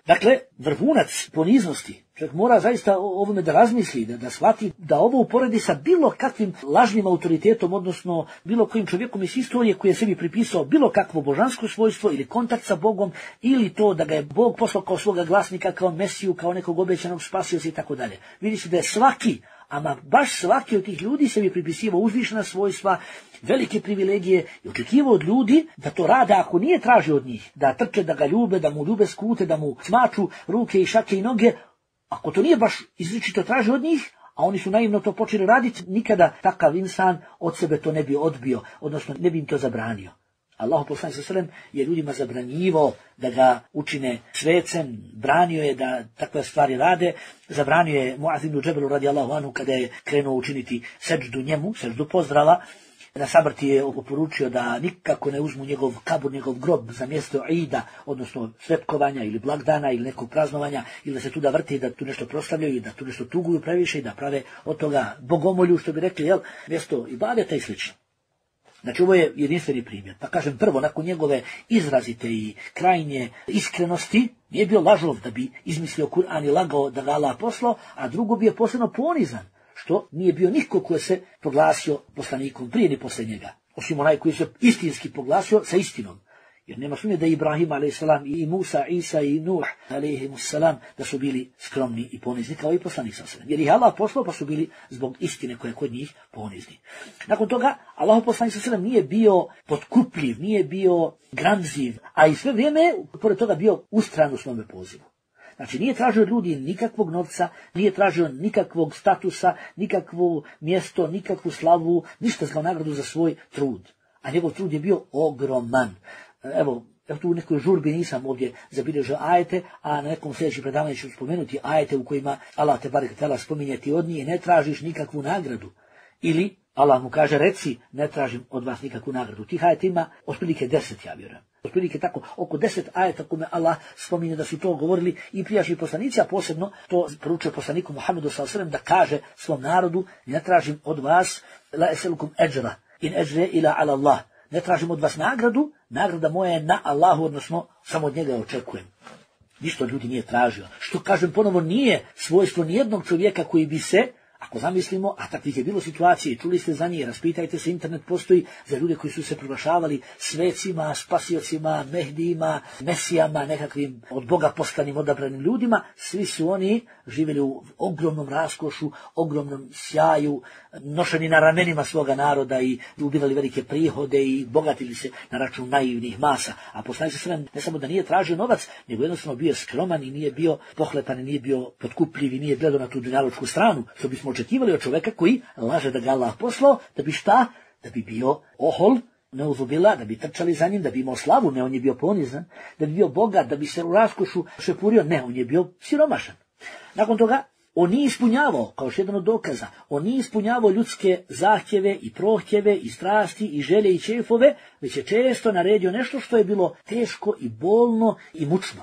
Dakle, vrhunac poniznosti. Čovjek mora zaista o ovome da razmisli, da, da shvati da ovo uporedi sa bilo kakvim lažnim autoritetom, odnosno bilo kojim čovjekom iz historije koji je sebi pripisao bilo kakvo božansko svojstvo ili kontakt sa Bogom, ili to da ga je Bog poslao kao svoga glasnika, kao Mesiju, kao nekog obećanog spasioca i tako dalje. Vidi se da je svaki, ama baš svaki od tih ljudi sebi pripisivao uzvišena svojstva, velike privilegije i očekivao od ljudi da to rade ako nije tražio od njih, da trče, da ga ljube, da mu ljube skute, da mu smaču ruke i šake i noge. Ako to nije baš izričito tražio od njih, a oni su naivno to počeli raditi, nikada takav insan od sebe to ne bi odbio, odnosno ne bi im to zabranio. Allahu poslanik sallallahu alejhi ve sellem je ljudima zabranjivao da ga učine svecem, branio je da takve stvari rade, zabranio je Muaz ibn Džebelu radijallahu anhu kada je krenuo učiniti seđdu njemu, seđdu pozdrava. Na samrti je oporučio da nikako ne uzmu njegov kabur, njegov grob za mjesto Ida, odnosno svetkovanja ili blagdana ili nekog praznovanja, ili da se tu da vrti, da tu nešto proslavljaju i da tu nešto tuguju previše i da prave od toga bogomolju, što bi rekli, jel, mjesto ibadeta i slično. Znači, ovo je jedinstveni primjer. Pa kažem, prvo, nakon njegove izrazite i krajnje iskrenosti, nije bio lažov da bi izmislio Kur'an i lagao da ga Allah poslao, a drugo bio posebno ponizan, što nije bio niko ko se proglasio poslanikom prije ni poslije njega, osim onaj koji se istinski proglasio sa istinom. Jer nema sumnje da je Ibrahim alejhi i Musa, Isa i Nuh alejhi da su bili skromni i ponizni kao i poslanik sallallahu alejhi ve sellem. Jer ih Allah poslao pa su bili zbog istine koja je kod njih ponizni. Nakon toga Allah poslanik sallallahu alejhi ve sellem nije bio potkupljiv, nije bio gramziv, a i sve vrijeme pored toga bio ustran u svome pozivu. Znači, nije tražio od ljudi nikakvog novca, nije tražio nikakvog statusa, nikakvo mjesto, nikakvu slavu, ništa kao nagradu za svoj trud. A njegov trud je bio ogroman. Evo, ja tu u nekoj žurbi nisam ovdje zabilježio ajete, a na nekom sljedećem predavanju ću spomenuti ajete u kojima Allah te barek tela spominje ti od njih ne tražiš nikakvu nagradu. Ili Allah mu kaže, reci, ne tražim od vas nikakvu nagradu. Tih ajeta ima otprilike deset, ja vjerujem. Otprilike tako, oko deset ajeta kome Allah spominje da su to govorili i prijašnji poslanici, a posebno to poručuje poslaniku Muhammedu sallallahu alejhi ve sellem da kaže svom narodu, ne tražim od vas la eselukum ejra, in ejre ila ala Allah. Ne tražim od vas nagradu, nagrada moja je na Allahu, odnosno samo od njega očekujem. Ništa od ljudi nije tražio. Što kažem ponovo, nije svojstvo nijednog čovjeka koji bi se, ako zamislimo, a takvih je bilo situacije, čuli ste za njih, raspitajte se, internet postoji za ljude koji su se proglašavali svecima, spasiocima, mehdijima, mesijama, nekakvim od Boga poslanim odabranim ljudima, svi su oni živjeli u ogromnom raskošu, ogromnom sjaju, nošeni na ramenima svoga naroda i ubirali velike prihode i bogatili se na račun naivnih masa. A poslanik sallallahu alejhi ve sellem ne samo da nije tražio novac, nego jednostavno bio skroman i nije bio pohlepan i nije bio potkupljiv i nije gledao na tu dunjalučku stranu, što bismo očekivali od čovjeka koji laže da ga Allah poslao, da bi šta? Da bi bio ohol, neuzubila, da bi trčali za njim, da bi imao slavu, ne, on je bio ponizan, da bi bio bogat, da bi se u raskošu šepurio, ne, on je bio siromašan. Nakon toga, on nije ispunjavao, kao još jedan od dokaza, on nije ispunjavao ljudske zahtjeve i prohtjeve i strasti i želje i čefove, već je često naredio nešto što je bilo teško i bolno i mučno.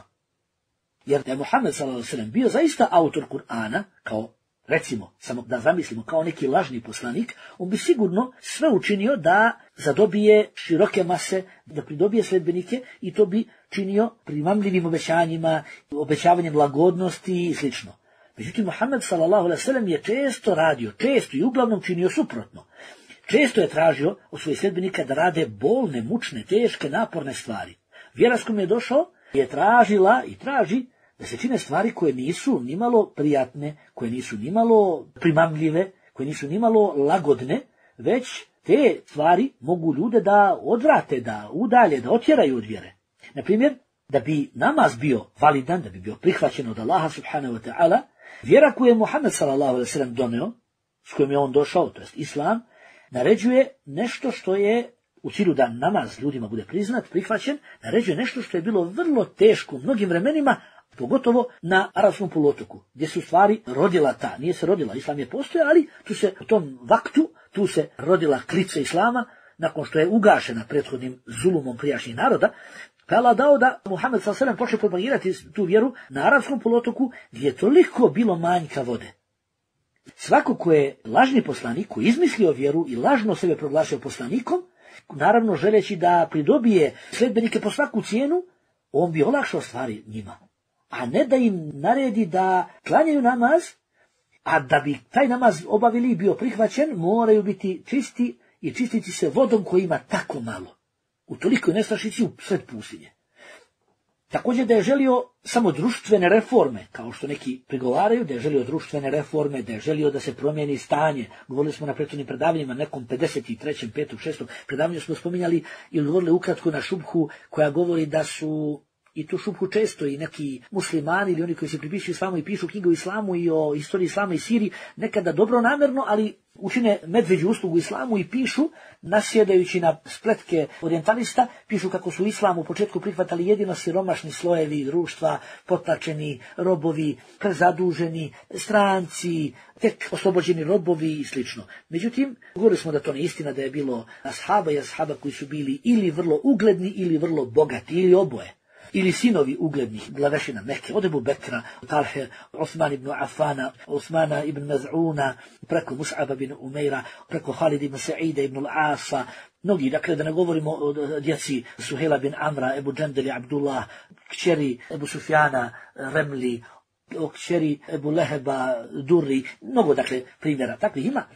Jer da je Muhammed sallallahu alejhi ve sellem bio zaista autor Kur'ana, kao recimo, samo da zamislimo, kao neki lažni poslanik, on bi sigurno sve učinio da zadobije široke mase, da pridobije sledbenike i to bi činio primamljivim obećanjima, obećavanjem lagodnosti i slično. Međutim, Muhammed sallallahu alejhi ve sellem je često radio, često i uglavnom činio suprotno. Često je tražio od svojih sledbenika da rade bolne, mučne, teške, naporne stvari. Vjera s kojom je došao je tražila i traži da se čine stvari koje nisu nimalo prijatne, koje nisu nimalo primamljive, koje nisu nimalo lagodne, već te stvari mogu ljude da odvrate, da udalje, da otjeraju od vjere. Naprimjer, da bi namaz bio validan, da bi bio prihvaćen od Allaha subhanahu wa ta'ala, vjera koju je Muhammed sallallahu alejhi ve sellem donio, s kojom je on došao, to jest islam, naređuje nešto što je u cilju da namaz ljudima bude priznat, prihvaćen, naređuje nešto što je bilo vrlo teško u mnogim vremenima, pogotovo na Arapskom poluotoku, gdje se u stvari rodila ta, nije se rodila, islam je postojao, ali tu se u tom vaktu, tu se rodila klica islama, nakon što je ugašena prethodnim zulumom prijašnjih naroda, pa je Allah dao da Muhammed sallallahu alejhi ve sellem počne propagirati tu vjeru na Arapskom poluotoku, gdje je toliko bilo manjka vode. Svako ko je lažni poslanik, ko izmislio vjeru i lažno sebe proglasio poslanikom, naravno želeći da pridobije sledbenike po svaku cijenu, on bi olakšao stvari njima. a ne da im naredi da klanjaju namaz, a da bi taj namaz obavili i bio prihvaćen, moraju biti čisti i čistiti se vodom koja ima tako malo. U tolikoj nestašici u sred pustinje. Također da je želio samo društvene reforme, kao što neki prigovaraju, da je želio društvene reforme, da je želio da se promijeni stanje. Govorili smo na prethodnim predavanjima, nekom pedeset trećem, petom, šestom predavanju smo spominjali i odgovorili ukratko na šubhu koja govori da su, i tu šubhu često i neki muslimani ili oni koji se pripisuju islamu i pišu knjige o islamu i o istoriji islama i Siriji, nekada dobro namjerno, ali učine medveđu uslugu islamu i pišu, nasjedajući na spletke orijentalista, pišu kako su islam u početku prihvatali jedino siromašni slojevi društva, potlačeni robovi, prezaduženi, stranci, tek oslobođeni robovi i slično. Međutim, govorili smo da to nije istina, da je bilo ashaba i ashaba koji su bili ili vrlo ugledni ili vrlo bogati, ili oboje. Ili sinovi uglednih glavešina Mekke, od Ebu Bekra, Talhe, Osman ibn Affana, Osmana ibn Maz'una, preko Mus'aba bin Umeira, preko Halid ibn Sa'ida ibn al-Asa, mnogi, dakle da ne govorimo o djeci Suhela bin Amra, Ebu Džendeli Abdullah, kćeri Ebu Sufjana, Remli, o kćeri Ebu Leheba, Durri, mnogo dakle primjera takvih ima.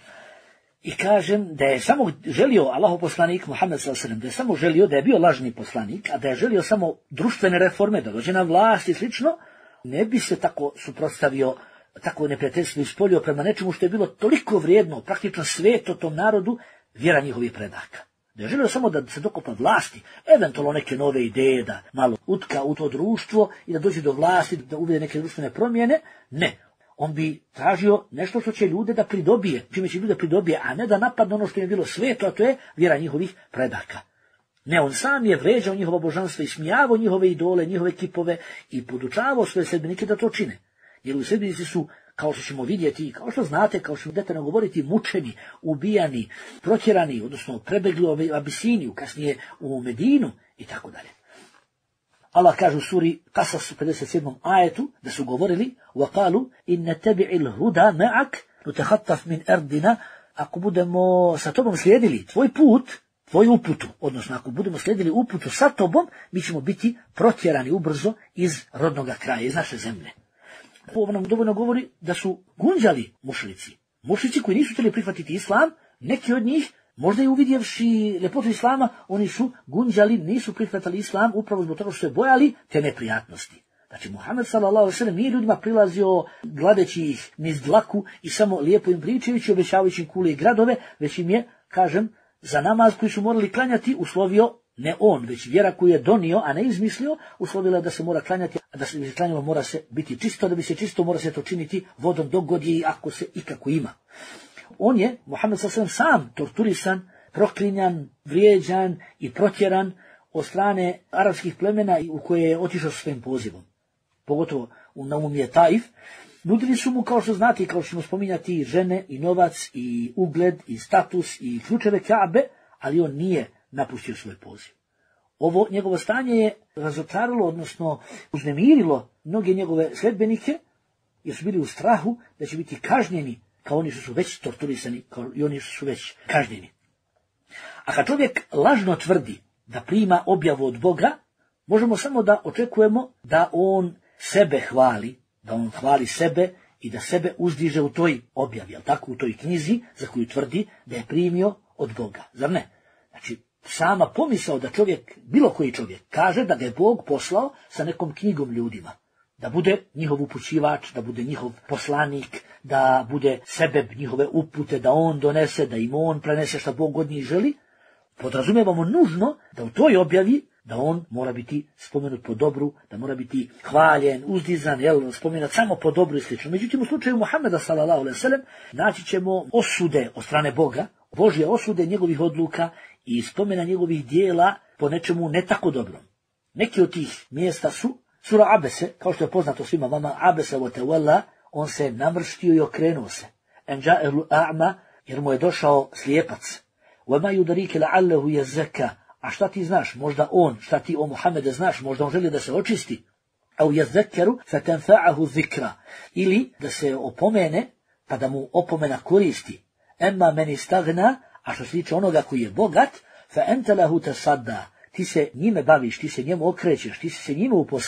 I kažem da je samo želio Allahov poslanik Muhammed sallallahu alejhi ve sellem, da je samo želio, da je bio lažni poslanik, a da je želio samo društvene reforme, da dođe na vlast i slično, ne bi se tako suprotstavio, tako neprijateljstvo ispolio prema nečemu što je bilo toliko vrijedno, praktično sveto tom narodu, vjera njihovih predaka. Da je želio samo da se dokopa vlasti, eventualno neke nove ideje, da malo utka u to društvo i da dođe do vlasti, da uvede neke društvene promjene, ne. On bi tražio nešto što će ljude da pridobije, čime će ljude pridobije, a ne da napadne ono što je bilo sveto, a to je vjera njihovih predaka. Ne, on sam je vređao njihovo božanstvo i smijavao njihove idole, njihove kipove i podučavao svoje sledbenike da to čine. Jer u sledbenici su, kao što ćemo vidjeti, kao što znate, kao što ćemo detaljno govoriti, mučeni, ubijani, protjerani, odnosno prebegli u Abisiniju, kasnije u Medinu i tako dalje. Allah kaže u suri Kasas u pedeset sedmom ajetu da su govorili وَقَالُوا إِنْ نَتَبِعِ الْهُدَى مَعَكْ نُتَحَطَّفْ مِنْ أَرْضِنَا. Ako budemo sa tobom slijedili tvoj put, tvoju uputu, odnosno ako budemo slijedili uputu sa tobom, mi ćemo biti protjerani ubrzo iz rodnoga kraja, iz naše zemlje. Ovo nam dovoljno govori da su gunđali mušrici. Mušrici koji nisu htjeli prihvatiti islam, neki od njih, možda i uvidjevši ljepotu islama, oni su gunđali, nisu prihvatali islam upravo zbog toga što se bojali te neprijatnosti. Znači, Muhammed sallallahu alejhi ve sellem nije ljudima prilazio gladeći ih niz dlaku i samo lijepo im pričajući, obećavajući im kule i gradove, već im je, kažem, za namaz koji su morali klanjati uslovio, ne on, već vjera koju je donio, a ne izmislio, uslovila da se mora klanjati, a da se klanjalo mora se biti čisto, da bi se čisto mora se to činiti vodom dok god je, ako se ikako ima. On je, Muhammed sallallahu alejhi ve sellem, sam torturisan, proklinjan, vrijeđan i protjeran od strane arapskih plemena u koje je otišao svojim pozivom. Pogotovo u Naum je Taif, nudili su mu, kao što znate, kao što ćemo spominjati, žene i novac i ugled i status i ključeve Kaabe, ali on nije napustio svoj poziv. Ovo njegovo stanje je razočaralo, odnosno uznemirilo mnoge njegove sledbenike, jer su bili u strahu da će biti kažnjeni, kao oni što su već torturisani, kao i oni što su već kažnjeni. A kad čovjek lažno tvrdi da prima objavu od Boga, možemo samo da očekujemo da on sebe hvali, da on hvali sebe i da sebe uzdiže u toj objavi, ali tako u toj knjizi za koju tvrdi da je primio od Boga. Zar ne? Znači, sama pomisao da čovjek, bilo koji čovjek, kaže da ga je Bog poslao sa nekom knjigom ljudima, da bude njihov upućivač, da bude njihov poslanik, da bude sebe njihove upute, da on donese, da im on prenese šta Bog od njih želi, podrazumijevamo nužno da u toj objavi da on mora biti spomenut po dobru, da mora biti hvaljen, uzdizan, jel, spomenut samo po dobru i slično. Međutim, u slučaju Muhameda sallallahu alejhi ve sellem naći ćemo osude od strane Boga, Božje osude njegovih odluka i spomena njegovih dijela po nečemu ne tako dobrom. Neki od tih mjesta su sura Abese, kao što je poznato svima vama, Abese wa tawalla, on se namrštio i okrenuo se. En ja'ahu a'ma, jer mu je došao slijepac. Wa ma yudarika la'allahu yazakka. A šta ti znaš? Možda on, šta ti o Muhammede znaš? Možda on želi da se očisti. Au yazakkaru fatanfa'ahu dhikra. Ili da se opomene, pa da mu opomena koristi. Emma men istagna, a što se tiče onoga koji je bogat, fa enta lahu tasadda. Ti se njime baviš, ti se njemu okrećeš, ti si se njime uposlio.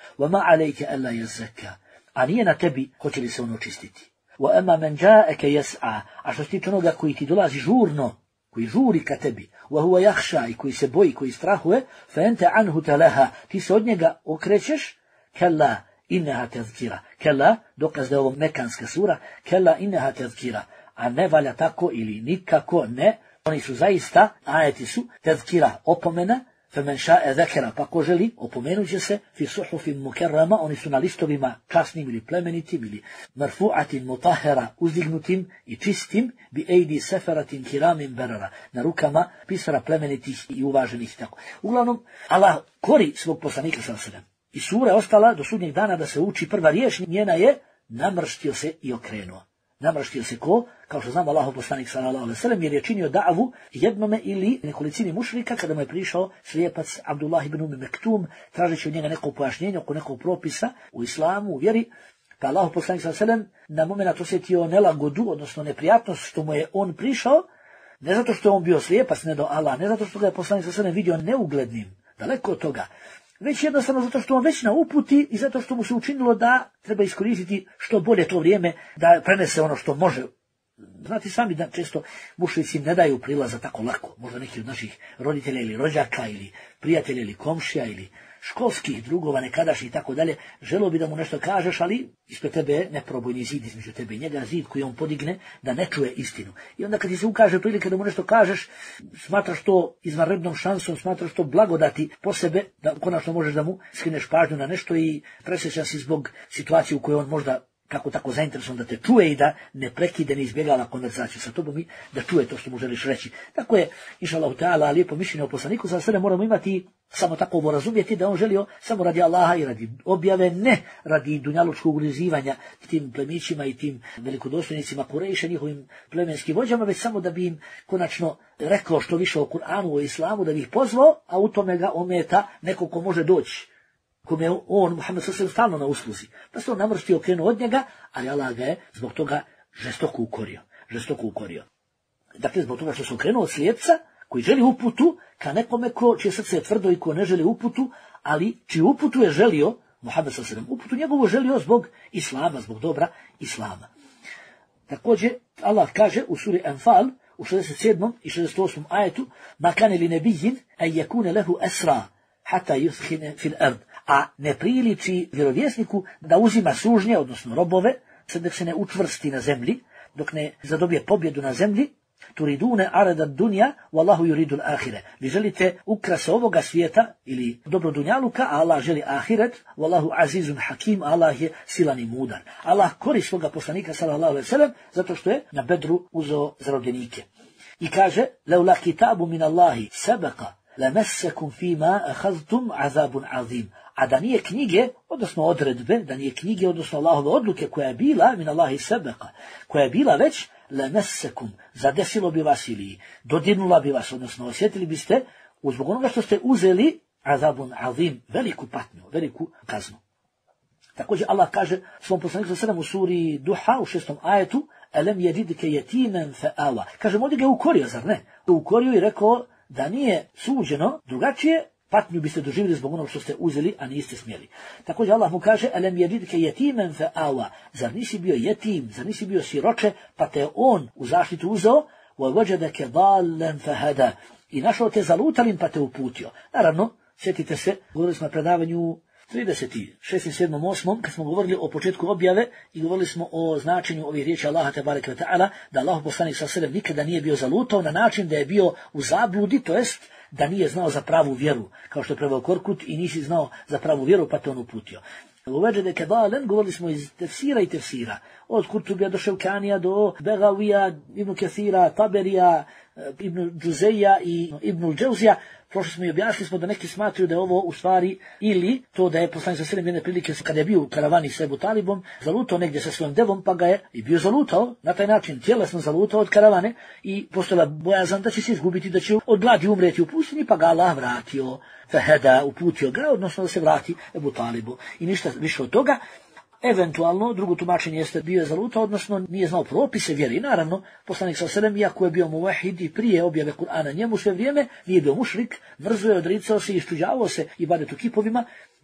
وَمَا عَلَيْكَ أَلَّا يَزَّكَّى. A nije na tebi hoće li se on očistiti. وَأَمَّا مَنْ جَاءَكَ يَسْعَى. A što se tiče onoga koji ti dolazi žurno, koji žuri ka tebi, وَهُوَ يَخْشَى, i koji se boji, koji strahuje, فَأَنْتَ عَنْهُ تَلَهَا. Ti se od njega okrećeš, كَلَّا إِنَّهَا تَذْكِرَ. Kella, dokaz da je ovo mekanska sura, kella inneha tezkira, a ne valja tako ili nikako ne, oni su zaista, ajeti su, tezkira, opomena, femen ša'e zekera, pa ko želi, opomenut će se, fi suhufim mukerrama, oni su na listovima časnim ili plemenitim ili marfu'atin mutahera, uzdignutim i čistim, bi ejdi seferatin kiramin berara, na rukama pisara plemenitih i uvaženih tako. Uglavnom, Allah kori svog poslanika sallallahu alejhi ve sellem. I sura je ostala do sudnjeg dana da se uči, prva riječ njena je namrštio se i okrenuo. Namrštio se ko? Kao što znamo Allahov poslanik sallallahu alejhi ve sellem, jer je činio davu jednome ili nekolicini mušrika kada mu je prišao slijepac Abdullah ibn Umi Mektum, tražeći od njega neko pojašnjenje oko nekog propisa u islamu, u vjeri. Pa Allahov poslanik sallallahu alejhi ve sellem na moment osjetio nelagodu, odnosno neprijatnost što mu je on prišao, ne zato što je on bio slijepac, ne do Allah, ne zato što ga je poslanik sallallahu alejhi ve sellem vidio neuglednim, daleko od toga, već jednostavno zato što on već na uputi i zato što mu se učinilo da treba iskoristiti što bolje to vrijeme da prenese ono što može. Znate sami da često mušrici ne daju prilaza tako lako. Možda neki od naših roditelja ili rođaka ili prijatelja ili komšija ili školskih drugova nekadašnjih i tako dalje, želio bi da mu nešto kažeš, ali ispred tebe je neprobojni zid između tebe i njega, zid koji on podigne da ne čuje istinu. I onda kad ti se ukaže prilike da mu nešto kažeš, smatraš to izvanrednom šansom, smatraš to blagodati po sebe, da konačno možeš da mu skreneš pažnju na nešto i presjećaš si zbog situacije u kojoj on možda kako tako zainteresovan da te čuje i da ne prekide, ne izbjegava konverzaciju sa tobom i da čuje to što mu želiš reći. Tako je, inšallahu ta'ala, lijepo mišljenje o poslaniku, za sve moramo imati samo tako ovo razumjeti da on želio samo radi Allaha i radi objave, ne radi dunjalučkog ulizivanja tim plemićima i tim velikodostojnicima Kurejša, njihovim plemenskim vođama, već samo da bi im konačno rekao što više o Kur'anu, o Islamu, da bi ih pozvao, a u tome ga ometa neko ko može doći, kome je on, Muhammed sallallahu stalno na usluzi. Pa se on namrštio, okrenuo od njega, ali Allah ga je zbog toga žestoko ukorio. Žestoko ukorio. Dakle, zbog toga što se okrenuo od slijepca, koji želi uputu, ka nekome ko čije srce je tvrdo i ko ne želi uputu, ali čiju uputu je želio, Muhammed sallallahu alejhi ve sellem, uputu njegovu želio zbog Islama, zbog dobra Islama. Također, Allah kaže u suri Anfal, u šezdeset sedmom i šezdeset osmom ajetu, ma kane li nebijin, a yakune lehu esra, hata yuthkhina fil ard. A ne priliči vjerovjesniku da uzima sužnje, odnosno robove, dok se ne učvrsti na zemlji, dok ne zadobije pobjedu na zemlji, turidune arada dunja, wallahu yuridul ahire. Vi želite ukras ovoga svijeta ili dobro dunjaluka, a Allah želi ahiret, wallahu azizun hakim, Allah je silan i mudar. Allah kori svoga poslanika sallallahu alejhi ve sellem zato što je na Bedru uzeo zarobljenike. I kaže: "Laula kitabu min Allahi sabaqa lamassakum fima akhadhtum azabun azim." A da nije knjige, odnosno odredbe, da nije knjige, odnosno Allahove odluke koja je bila, min Allahi sabaqa, koja je bila već, lamassakum, zadesilo bi vas ili dodirnula bi vas, odnosno osjetili biste, zbog onoga što ste uzeli, azabun azim, veliku patnju, veliku kaznu. Također Allah kaže svom poslaniku sallallahu alejhi ve sellem u suri Duha, u šestom ajetu, alam yajidka yatiman fa'awa. Kaže, ovdje ga je ukorio, zar ne? Ukorio i rekao da nije suđeno drugačije, patnju biste doživjeli zbog onog što ste uzeli, a niste smjeli. Također Allah mu kaže: "Alam yajidka yatiman fa'awa." Zar nisi bio jetim, zar nisi bio siroče, pa te on u zaštitu uzeo, wa wajadaka dallan fahada. I našao te zalutalim, pa te uputio. Naravno, sjetite se, govorili smo na predavanju trideset šest, sedam, osam, kad smo govorili o početku objave i govorili smo o značenju ovih riječi Allaha tebareke ve ta'ala, da Allah poslanik sallallahu alejhi ve sellem nikada nije bio zalutao na način da je bio u zabludi, to jest da nije znao za pravu vjeru, kao što je preveo Korkut, i nisi znao za pravu vjeru, pa te on uputio. Uveđene kedalen, govorili smo iz tefsira i tefsira, od Kurtubija do Ševkanija, do Begavija, Ibn Kathira, Taberija, Ibn Džuzeja i Ibn Džauzija. Prošli smo i objasnili smo da neki smatruju da je ovo u stvari ili to da je poslanik sallallahu alejhi ve sellem jedne prilike kada je bio u karavani s Ebu Talibom zalutao negdje sa svojom devom, pa ga je i bio zalutao na taj način, tjelesno zalutao od karavane i postojala bojazan da će se izgubiti, da će od gladi umreti u pustinji, pa ga Allah vratio, feheda, uputio ga, odnosno da se vrati Ebu Talibu i ništa više od toga. Eventualno, drugo tumačenje jeste bio je zalutao, odnosno nije znao propise vjere. I naravno, poslanik sallallahu alejhi ve sellem, iako je bio muvahid i prije objave Kur'ana njemu sve vrijeme, nije bio mušrik, mrzio je, odricao se, iščuđavao se ibadetu kipovima,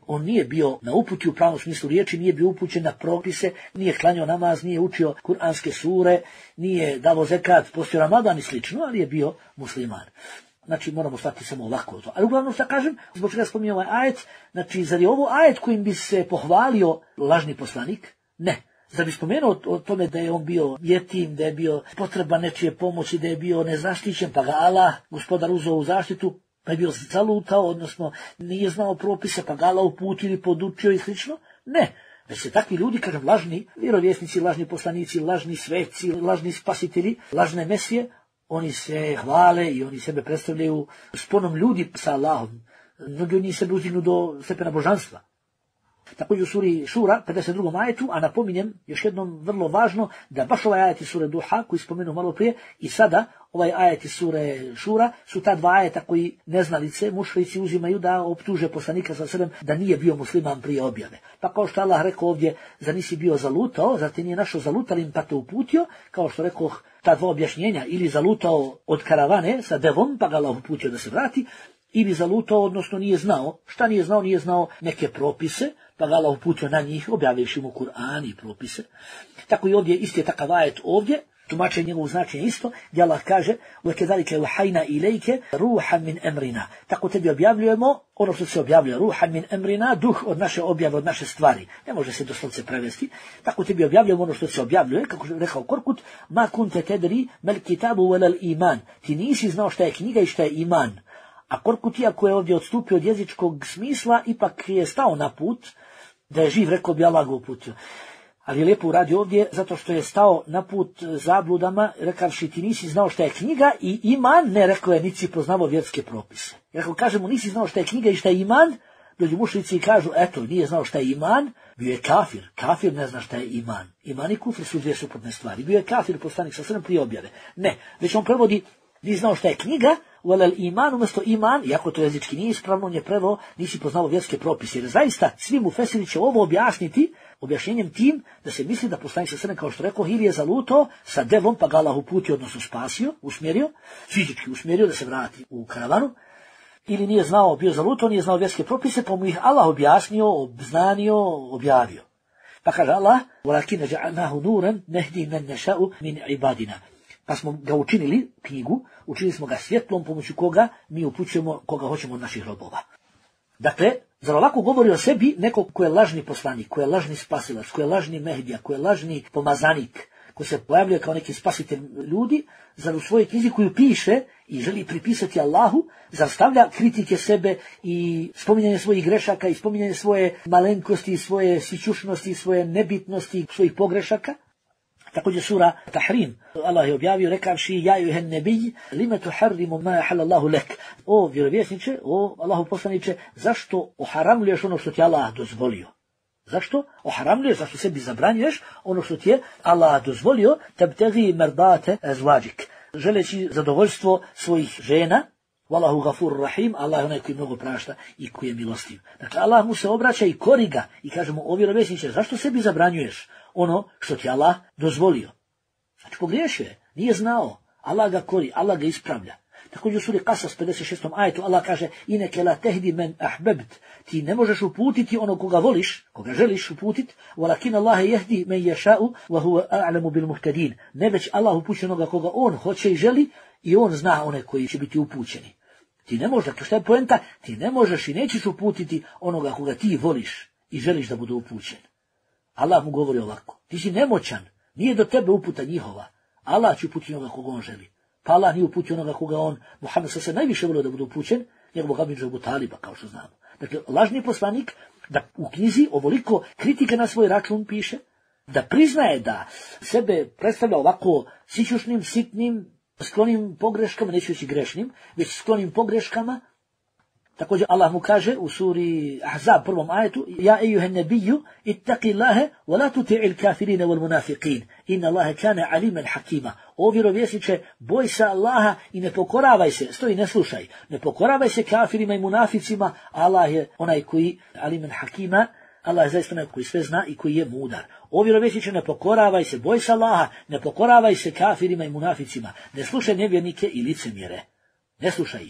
On nije bio na uputi u pravom smislu riječi, nije bio upućen na propise, nije klanjao namaz, nije učio kuranske sure, nije davo zekat, postio Ramadan i slično, ali je bio musliman. Znači, moramo stati samo ovako to. Ali uglavnom što kažem, zbog čega spominjem ovaj ajet, znači, zar je ovo ajet kojim bi se pohvalio lažni poslanik? Ne. Zar bi spomenuo o tome da je on bio jetim, da je bio potreba nečije pomoći, da je bio nezaštićen, pa ga Allah, gospodar, uzeo u zaštitu, pa je bio zalutao, odnosno nije znao propise, pa ga Allah uputio ili podučio i slično? Ne. Već se takvi ljudi, kažem, lažni vjerovjesnici, lažni poslanici, lažni sveci, lažni spasitelji, lažne mesije, oni se hvale i oni sebe predstavljaju sponom ljudi sa Allahom. Mnogi od njih sebe uzdignu do stepena božanstva. Također u suri Šura, pedeset drugom ajetu, a napominjem još jednom vrlo važno da baš ovaj ajet iz sure Duha, koji spomenu malo prije, i sada ovaj ajet iz sure Šura, su ta dva ajeta koji neznalice, mušrici uzimaju da optuže poslanika sa sebe da nije bio musliman prije objave. Pa kao što Allah rekao ovdje, za nisi bio zalutao, zar ti nije našao zalutalim pa te uputio, kao što rekoh, ta dva objašnjenja, ili zalutao od karavane sa devom, pa ga Allah uputio da se vrati, ili zalutao, odnosno nije znao. Šta nije znao? Nije znao neke propise, pa ga Allah uputio na njih, objavivši mu Kur'an i propise. Tako i ovdje isti je takav ajet ovdje, tumače njegovu značenje isto, gdje Allah kaže وَكَذَلِكَ وَحَيْنَا إِلَيْكَ رُوحًا مِنْ أَمْرِنَا. Tako tebi objavljujemo ono što se objavljuje, ruhan min emrina, duh od naše objave, od naše stvari. Ne može se doslovce prevesti. Tako tebi objavljujemo ono što se objavljuje, kako je rekao Korkut, ma kunte tedri mel kitabu velal iman. Ti nisi znao šta je knjiga i šta je iman. A Korkut, iako je ovdje odstupio od jezičkog smisla, ipak je stao na put, da je živ, rekao bi Allah ga uputio. Ali je lijepo uradio ovdje, zato što je stao na put zabludama, rekavši ti nisi znao šta je knjiga i iman, ne rekao je nisi poznavao vjerske propise. Jer ako kažemo nisi znao šta je knjiga i šta je iman, dođu mušrici i kažu, eto, nije znao šta je iman, bio je kafir. Kafir ne zna šta je iman. Iman i kufir su dvije suprotne stvari. Bio je kafir, poslanik sa srem prije objave. Ne, već on prevodi, nisi znao šta je knjiga, velel iman, umjesto iman, iako to jezički nije ispravno, on je preveo, nisi poznao vjerske propise. Jer zaista svi mu fesiri će ovo objasniti, objašnjenjem tim da se misli da poslanik sa srem, kao što rekao, ili je zalutao sa devom, pa ga Allah uputio, odnosno spasio, usmjerio, fizički usmjerio da se vrati u karavanu, ili nije znao, bio zalutao, nije znao vjerske propise, pa mu ih Allah objasnio, obznanio, objavio. Pa kaže Allah, وَلَكِنَ جَعَلْنَاهُ نُورًا نَهْدِي مَنْ نَشَاءُ مِنْ عِبَادِنَا. Pa smo ga učinili, knjigu, učinili smo ga svjetlom pomoću koga mi upućujemo koga hoćemo od naših robova. Dakle, zar ovako govori o sebi neko ko je lažni poslanik, ko je lažni spasilac, ko je lažni mehdija, ko je lažni pomazanik, ko se pojavljuje kao neki spasitelj ljudi, zar u svojoj knjizi koju piše i želi pripisati Allahu, zar stavlja kritike sebe i spominjanje svojih grešaka i spominjanje svoje malenkosti, svoje sićušnosti, svoje nebitnosti, svojih pogrešaka? Također sura Tahrim, Allah je objavio rekavši, ja juhen nebij, lime tuharrimu ma ahallallahu lek. O vjerovjesniče, o Allahu poslaniče, zašto oharamljuješ ono što ti Allah dozvolio? Zašto oharamljuješ, zašto sebi zabranjuješ ono što ti je Allah dozvolio, tabtegi merdate azvađik, želeći zadovoljstvo svojih žena, Wallahu gafur rahim, Allah je onaj koji mnogo prašta i koji je milostiv. Dakle, Allah mu se obraća i koriga i kaže mu, o vjerovjesniče, zašto sebi zabranjuješ ono što ti Allah dozvolio? Znači, pogriješio je, nije znao, Allah ga kori, Allah ga ispravlja. Također u suri Kasas pedeset šestom ajetu Allah kaže, ineke la tehdi men ahbebt, ti ne možeš uputiti ono koga voliš, koga želiš uputiti, walakin Allahe jehdi men ješa'u, wa huwa a'lamu bil muhtadin. Ne već Allah upući onoga koga on hoće i želi i on zna one koji će biti upućeni. Ti ne možeš, dakle šta je poenta, ti ne možeš i nećeš uputiti onoga koga ti voliš i želiš da bude upućen. Allah mu govori ovako, ti si nemoćan, nije do tebe uputa njihova, Allah će uputiti onoga koga on želi. Pa Allah nije uputio onoga koga on, Muhammed sa se najviše volio da bude upućen, njegovog Abidža Abu Taliba, kao što znamo. Dakle, lažni poslanik, da u knjizi ovoliko kritike na svoj račun piše, da priznaje da sebe predstavlja ovako sićušnim, sitnim, sklonim pogreškama, neću reći grešnim, već sklonim pogreškama. Također Allah mu kaže u suri Ahzab prvom ajetu, ja ejuhen nebiju, ittaqi Allahe, wa la tuti'il kafirine wal munafiqin, inna Allahe kane alimen hakima. O vjerovjesniče, boj se Allaha i ne pokoravaj se, stoji ne slušaj, ne pokoravaj se kafirima i munaficima, Allah je onaj koji alimen hakima, Allah je zaista onaj koji sve zna i koji je mudar. O vjerovjesniče, ne pokoravaj se, boj se Allaha, ne pokoravaj se kafirima i munaficima, ne slušaj nevjernike i licemjere, ne slušaj ih.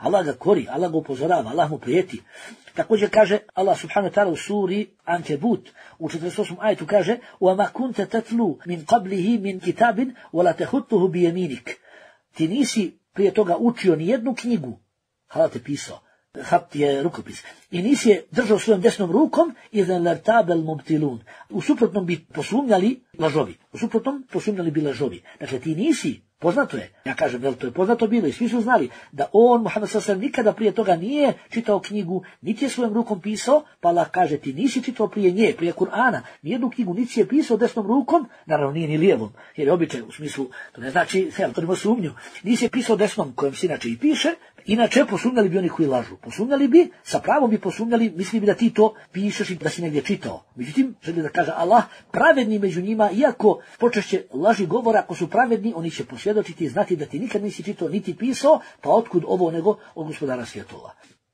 Allah ga kori, Allah ga upozorava, Allah mu prijeti. Također kaže Allah subhanahu wa ta'ala u suri Ankebut u četrdeset osmom ajetu kaže وَمَا كُنْتَ تَتْلُو مِنْ قَبْلِهِ مِنْ كِتَابٍ وَلَا تَخُطُّهُ بِيَمِينِكَ. Ti nisi prije toga učio ni jednu knjigu, Allah te pisao, hat je rukopis, i nisi je držao svojom desnom rukom, idan lartabel mubtilun. U suprotnom bi posumnjali lažovi. U suprotnom posumnjali bi lažovi. Dakle, ti nisi, poznato je, ja kažem, jel to je poznato bilo i svi su znali da on, Muhammed sallallahu alejhi ve sellem, nikada prije toga nije čitao knjigu, niti je svojom rukom pisao, pa Allah kaže, ti nisi čitao prije nje, prije Kur'ana, nijednu knjigu, niti je pisao desnom rukom, naravno nije ni lijevom, jer je običaj u smislu, to ne znači, jel, to nema sumnju, nisi je pisao desnom, kojem se inače i piše, inače posumnjali bi oni koji lažu. Posumnjali bi, sa pravom bi posumnjali, mislili bi da ti to pišeš i da si negdje čitao. Međutim, želi da kaže Allah, pravedni među njima, iako počešće laži govora, ako su pravedni, oni će posvjedočiti i znati da ti nikad nisi čitao niti pisao, pa otkud ovo nego od Gospodara svjetova.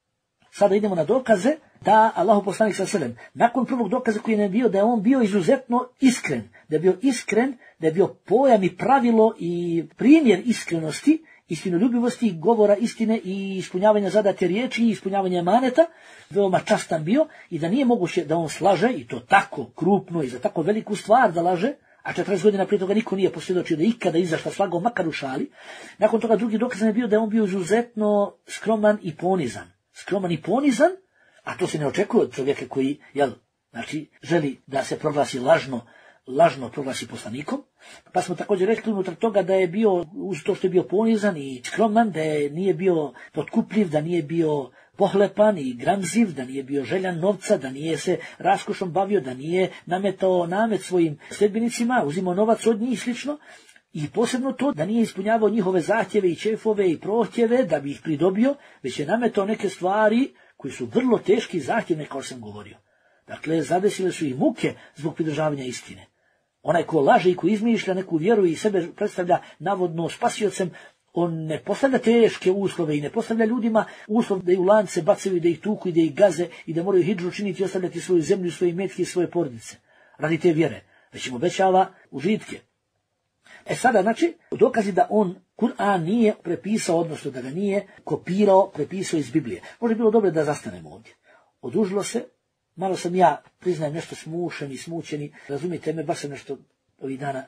Sada idemo na dokaze da Allahu poslanik sallallahu alejhi ve sellem, nakon prvog dokaza koji je bio da je on bio izuzetno iskren, da je bio iskren, da je bio pojam i pravilo i primjer iskrenosti, istinoljubivosti, govora istine i ispunjavanja zadate riječi i ispunjavanja emaneta, veoma častan bio i da nije moguće da on slaže, i to tako krupno i za tako veliku stvar da laže, a četrdeset godina prije toga niko nije posvjedočio da ikada izašla slagao makar u šali. Nakon toga drugi dokaz je bio da je on bio izuzetno skroman i ponizan. Skroman i ponizan, a to se ne očekuje od čovjeka koji, jel, znači, želi da se proglasi lažno, lažno proglasi poslanikom, pa smo također rekli unutar toga da je bio, uz to što je bio ponizan i skroman, da je nije bio potkupljiv, da nije bio pohlepan i gramziv, da nije bio željan novca, da nije se raskošom bavio, da nije nametao namet svojim sljedbenicima, uzimao novac od njih i slično, i posebno to da nije ispunjavao njihove zahtjeve i čefove i prohtjeve da bi ih pridobio, već je nametao neke stvari koji su vrlo teški i zahtjevne, kao sam govorio. Dakle, zadesile su ih muke zbog pridržavanja istine. Onaj ko laže i ko izmišlja neku vjeru i sebe predstavlja navodno spasiocem, on ne postavlja teške uslove i ne postavlja ljudima uslov da ih u lance bacaju, da ih tuku i da ih gaze i da moraju hidžu činiti i ostavljati svoju zemlju, svoje imetke i svoje porodice radi te vjere, već im obećava užitke. E sada, znači, dokazi da on Kur'an nije prepisao, odnosno da ga nije kopirao, prepisao iz Biblije. Možda je bilo dobro da zastanemo ovdje. Odužilo se, malo sam ja, priznajem, nešto smušen i smućeni, razumijete me, baš sam nešto ovih dana,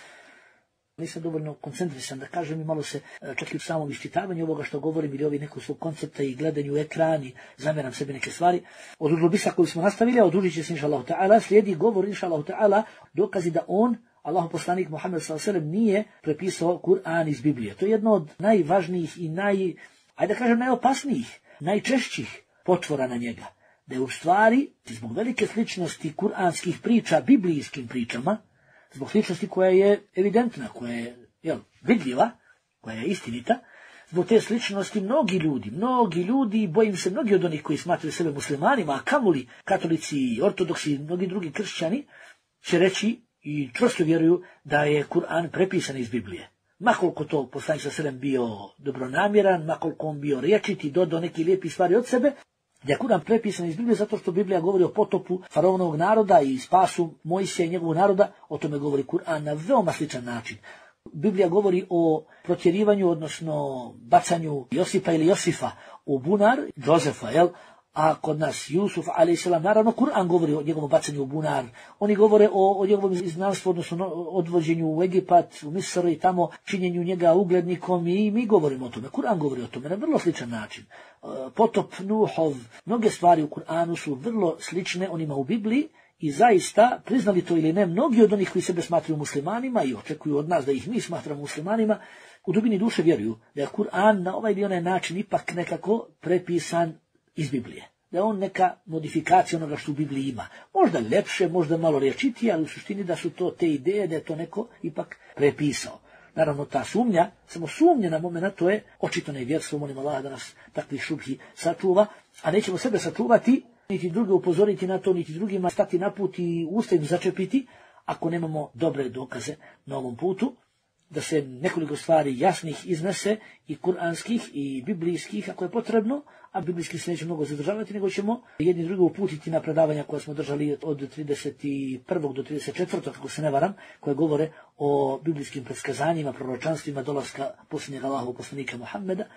nisam dovoljno koncentrisan da kažem i malo se, čak i u samom iščitavanju ovoga što govorim ili ovi nekog svog koncepta i gledanju u ekran i zamjeram sebi neke stvari. Od udžbisa koju smo nastavili, a odužit će se inša Allahu ta'ala, slijedi govor inša Allahu ta'ala, dokazi da on, Allahu poslanik Muhammed sallallahu alejhi ve sellem, nije prepisao Kur'an iz Biblije. To je jedno od najvažnijih i naj, ajde da kažem, najopasnijih, najčešćih potvora na njega. Da je u stvari, zbog velike sličnosti kuranskih priča biblijskim pričama, zbog sličnosti koja je evidentna, koja je, jel, vidljiva, koja je istinita, zbog te sličnosti mnogi ljudi, mnogi ljudi, bojim se mnogi od onih koji smatraju sebe muslimanima, a kamoli katolici, ortodoksi i mnogi drugi kršćani, će reći i čvrsto vjeruju da je Kur'an prepisan iz Biblije. Makoliko to poslanik sallallahu alejhi ve sellem bio dobronamjeran, makoliko on bio rječit i dodao neki lijepi stvari od sebe, da je Kur'an prepisan iz Biblije zato što Biblija govori o potopu faraonovog naroda i spasu Mojsija i njegovog naroda, o tome govori Kur'an na veoma sličan način. Biblija govori o protjerivanju, odnosno bacanju Josipa ili Josifa u bunar, Jozefa, jel? A kod nas Jusuf, alejhi selam, naravno Kur'an govori o njegovom bacanju u bunar. Oni govore o, o njegovom izgnanstvu, odnosno odvođenju u Egipat, u Misr i tamo činjenju njega uglednikom i mi govorimo o tome. Kur'an govori o tome na vrlo sličan način. Potop Nuhov, mnoge stvari u Kur'anu su vrlo slične onima u Bibliji i zaista, priznali to ili ne, mnogi od onih koji sebe smatraju muslimanima i očekuju od nas da ih mi smatramo muslimanima, u dubini duše vjeruju da je Kur'an na ovaj ili onaj način ipak nekako prepisan iz Biblije. Da je on neka modifikacija onoga što u Bibliji ima. Možda lepše, možda malo rječitije, ali u suštini da su to te ideje, da je to neko ipak prepisao. Naravno, ta sumnja, samo sumnja na momena, to je očito nevjerstvo, molim Allah da nas takvih šubhi sačuva, a nećemo sebe sačuvati, niti druge upozoriti na to, niti drugima stati na put i usta im začepiti, ako nemamo dobre dokaze na ovom putu, da se nekoliko stvari jasnih iznese, i kuranskih i biblijskih ako je potrebno, a biblijski se neće mnogo zadržavati, nego ćemo jedni drugi uputiti na predavanja koja smo držali od trideset prvog do trideset četvrtog kako se ne varam, koje govore o biblijskim predskazanjima, proročanstvima dolaska posljednjeg Allahovog poslanika Muhammeda.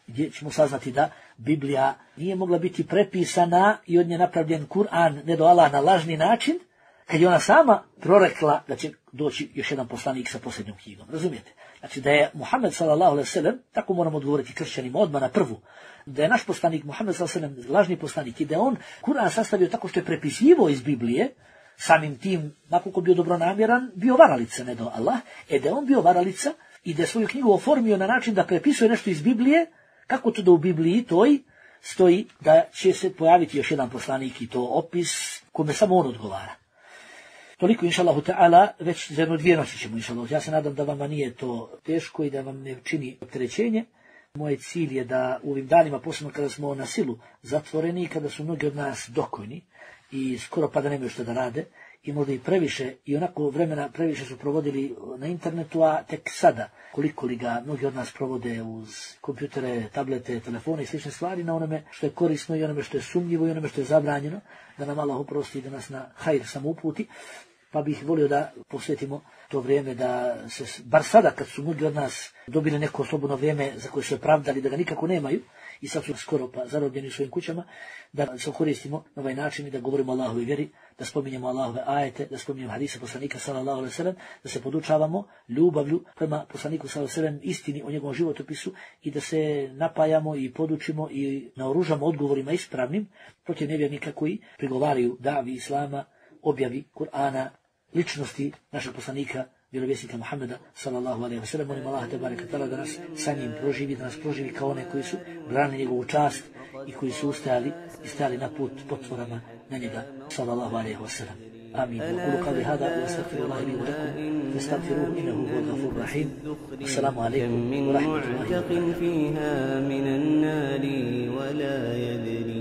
gdje ćemo saznati da Biblija nije mogla biti prepisana i od nje napravljen Kur'an, ne do Allah, na lažni način, kad je ona sama prorekla da će doći još jedan poslanik sa posljednjom knjigom. Razumijete? Znači da je Muhammed sallallahu alejhi ve sellem, tako moramo odgovoriti kršćanima odmah na prvu, da je naš poslanik Muhammed sallallahu alejhi ve sellem lažni poslanik i da je on Kur'an sastavio tako što je prepisivo iz Biblije, samim tim, nakoliko bio dobronamjeran, bio varalica, ne do Allah, e da je on bio varalica i da je svoju knjigu oformio na način da prepisuje nešto iz Biblije, kako to da u Bibliji toj stoji da će se pojaviti još jedan poslanik i to opis kome samo on odgovara. Toliko, inša Allahu ta'ala, već za jedno dvije noći ćemo, inša Allah. Ja se nadam da vama nije to teško i da vam ne čini opterećenje. Moj cilj je da u ovim danima, posebno kada smo na silu zatvoreni, kada su mnogi od nas dokojni i skoro pa da nemaju što da rade, i možda i previše, i onako vremena previše su provodili na internetu, a tek sada, koliko li ga mnogi od nas provode uz kompjutere, tablete, telefone i slične stvari, na onome što je korisno i onome što je sumnjivo i onome što je zabranjeno, da nam Allah oprosti i da nas na hajr samo uputi. Pa bih volio da posvetimo to vrijeme, da se, bar sada kad su mnogi od nas dobili neko slobodno vrijeme za koje su opravdali da ga nikako nemaju i sad su skoro pa zarobljeni u svojim kućama, da se koristimo na ovaj način i da govorimo o Allahovoj vjeri, da spominjemo Allahove ajete, da spominjemo hadise poslanika sallallahu alejhi ve sellem, da se podučavamo ljubavlju prema poslaniku sallallahu alejhi ve sellem, istini o njegovom životopisu i da se napajamo i podučimo i naoružamo odgovorima ispravnim protiv nevjernika koji prigovaraju davi islama, objavi Kur'ana, ličnosti našeg poslanika, vjerovjesnika Muhammeda sallallahu alejhi ve sellem. Molim Allaha te bareke taala da nas sa njim proživi, da nas proživi kao one koji su branili njegovu čast i koji su ustajali i stali na put potvorama na njega sallallahu alejhi ve sellem. Amin. وقولوا قولي هذا واستغفر الله لي ولكم فاستغفروه انه هو الغفور الرحيم. السلام عليكم ورحمه الله وبركاته. فيها من النار ولا يدري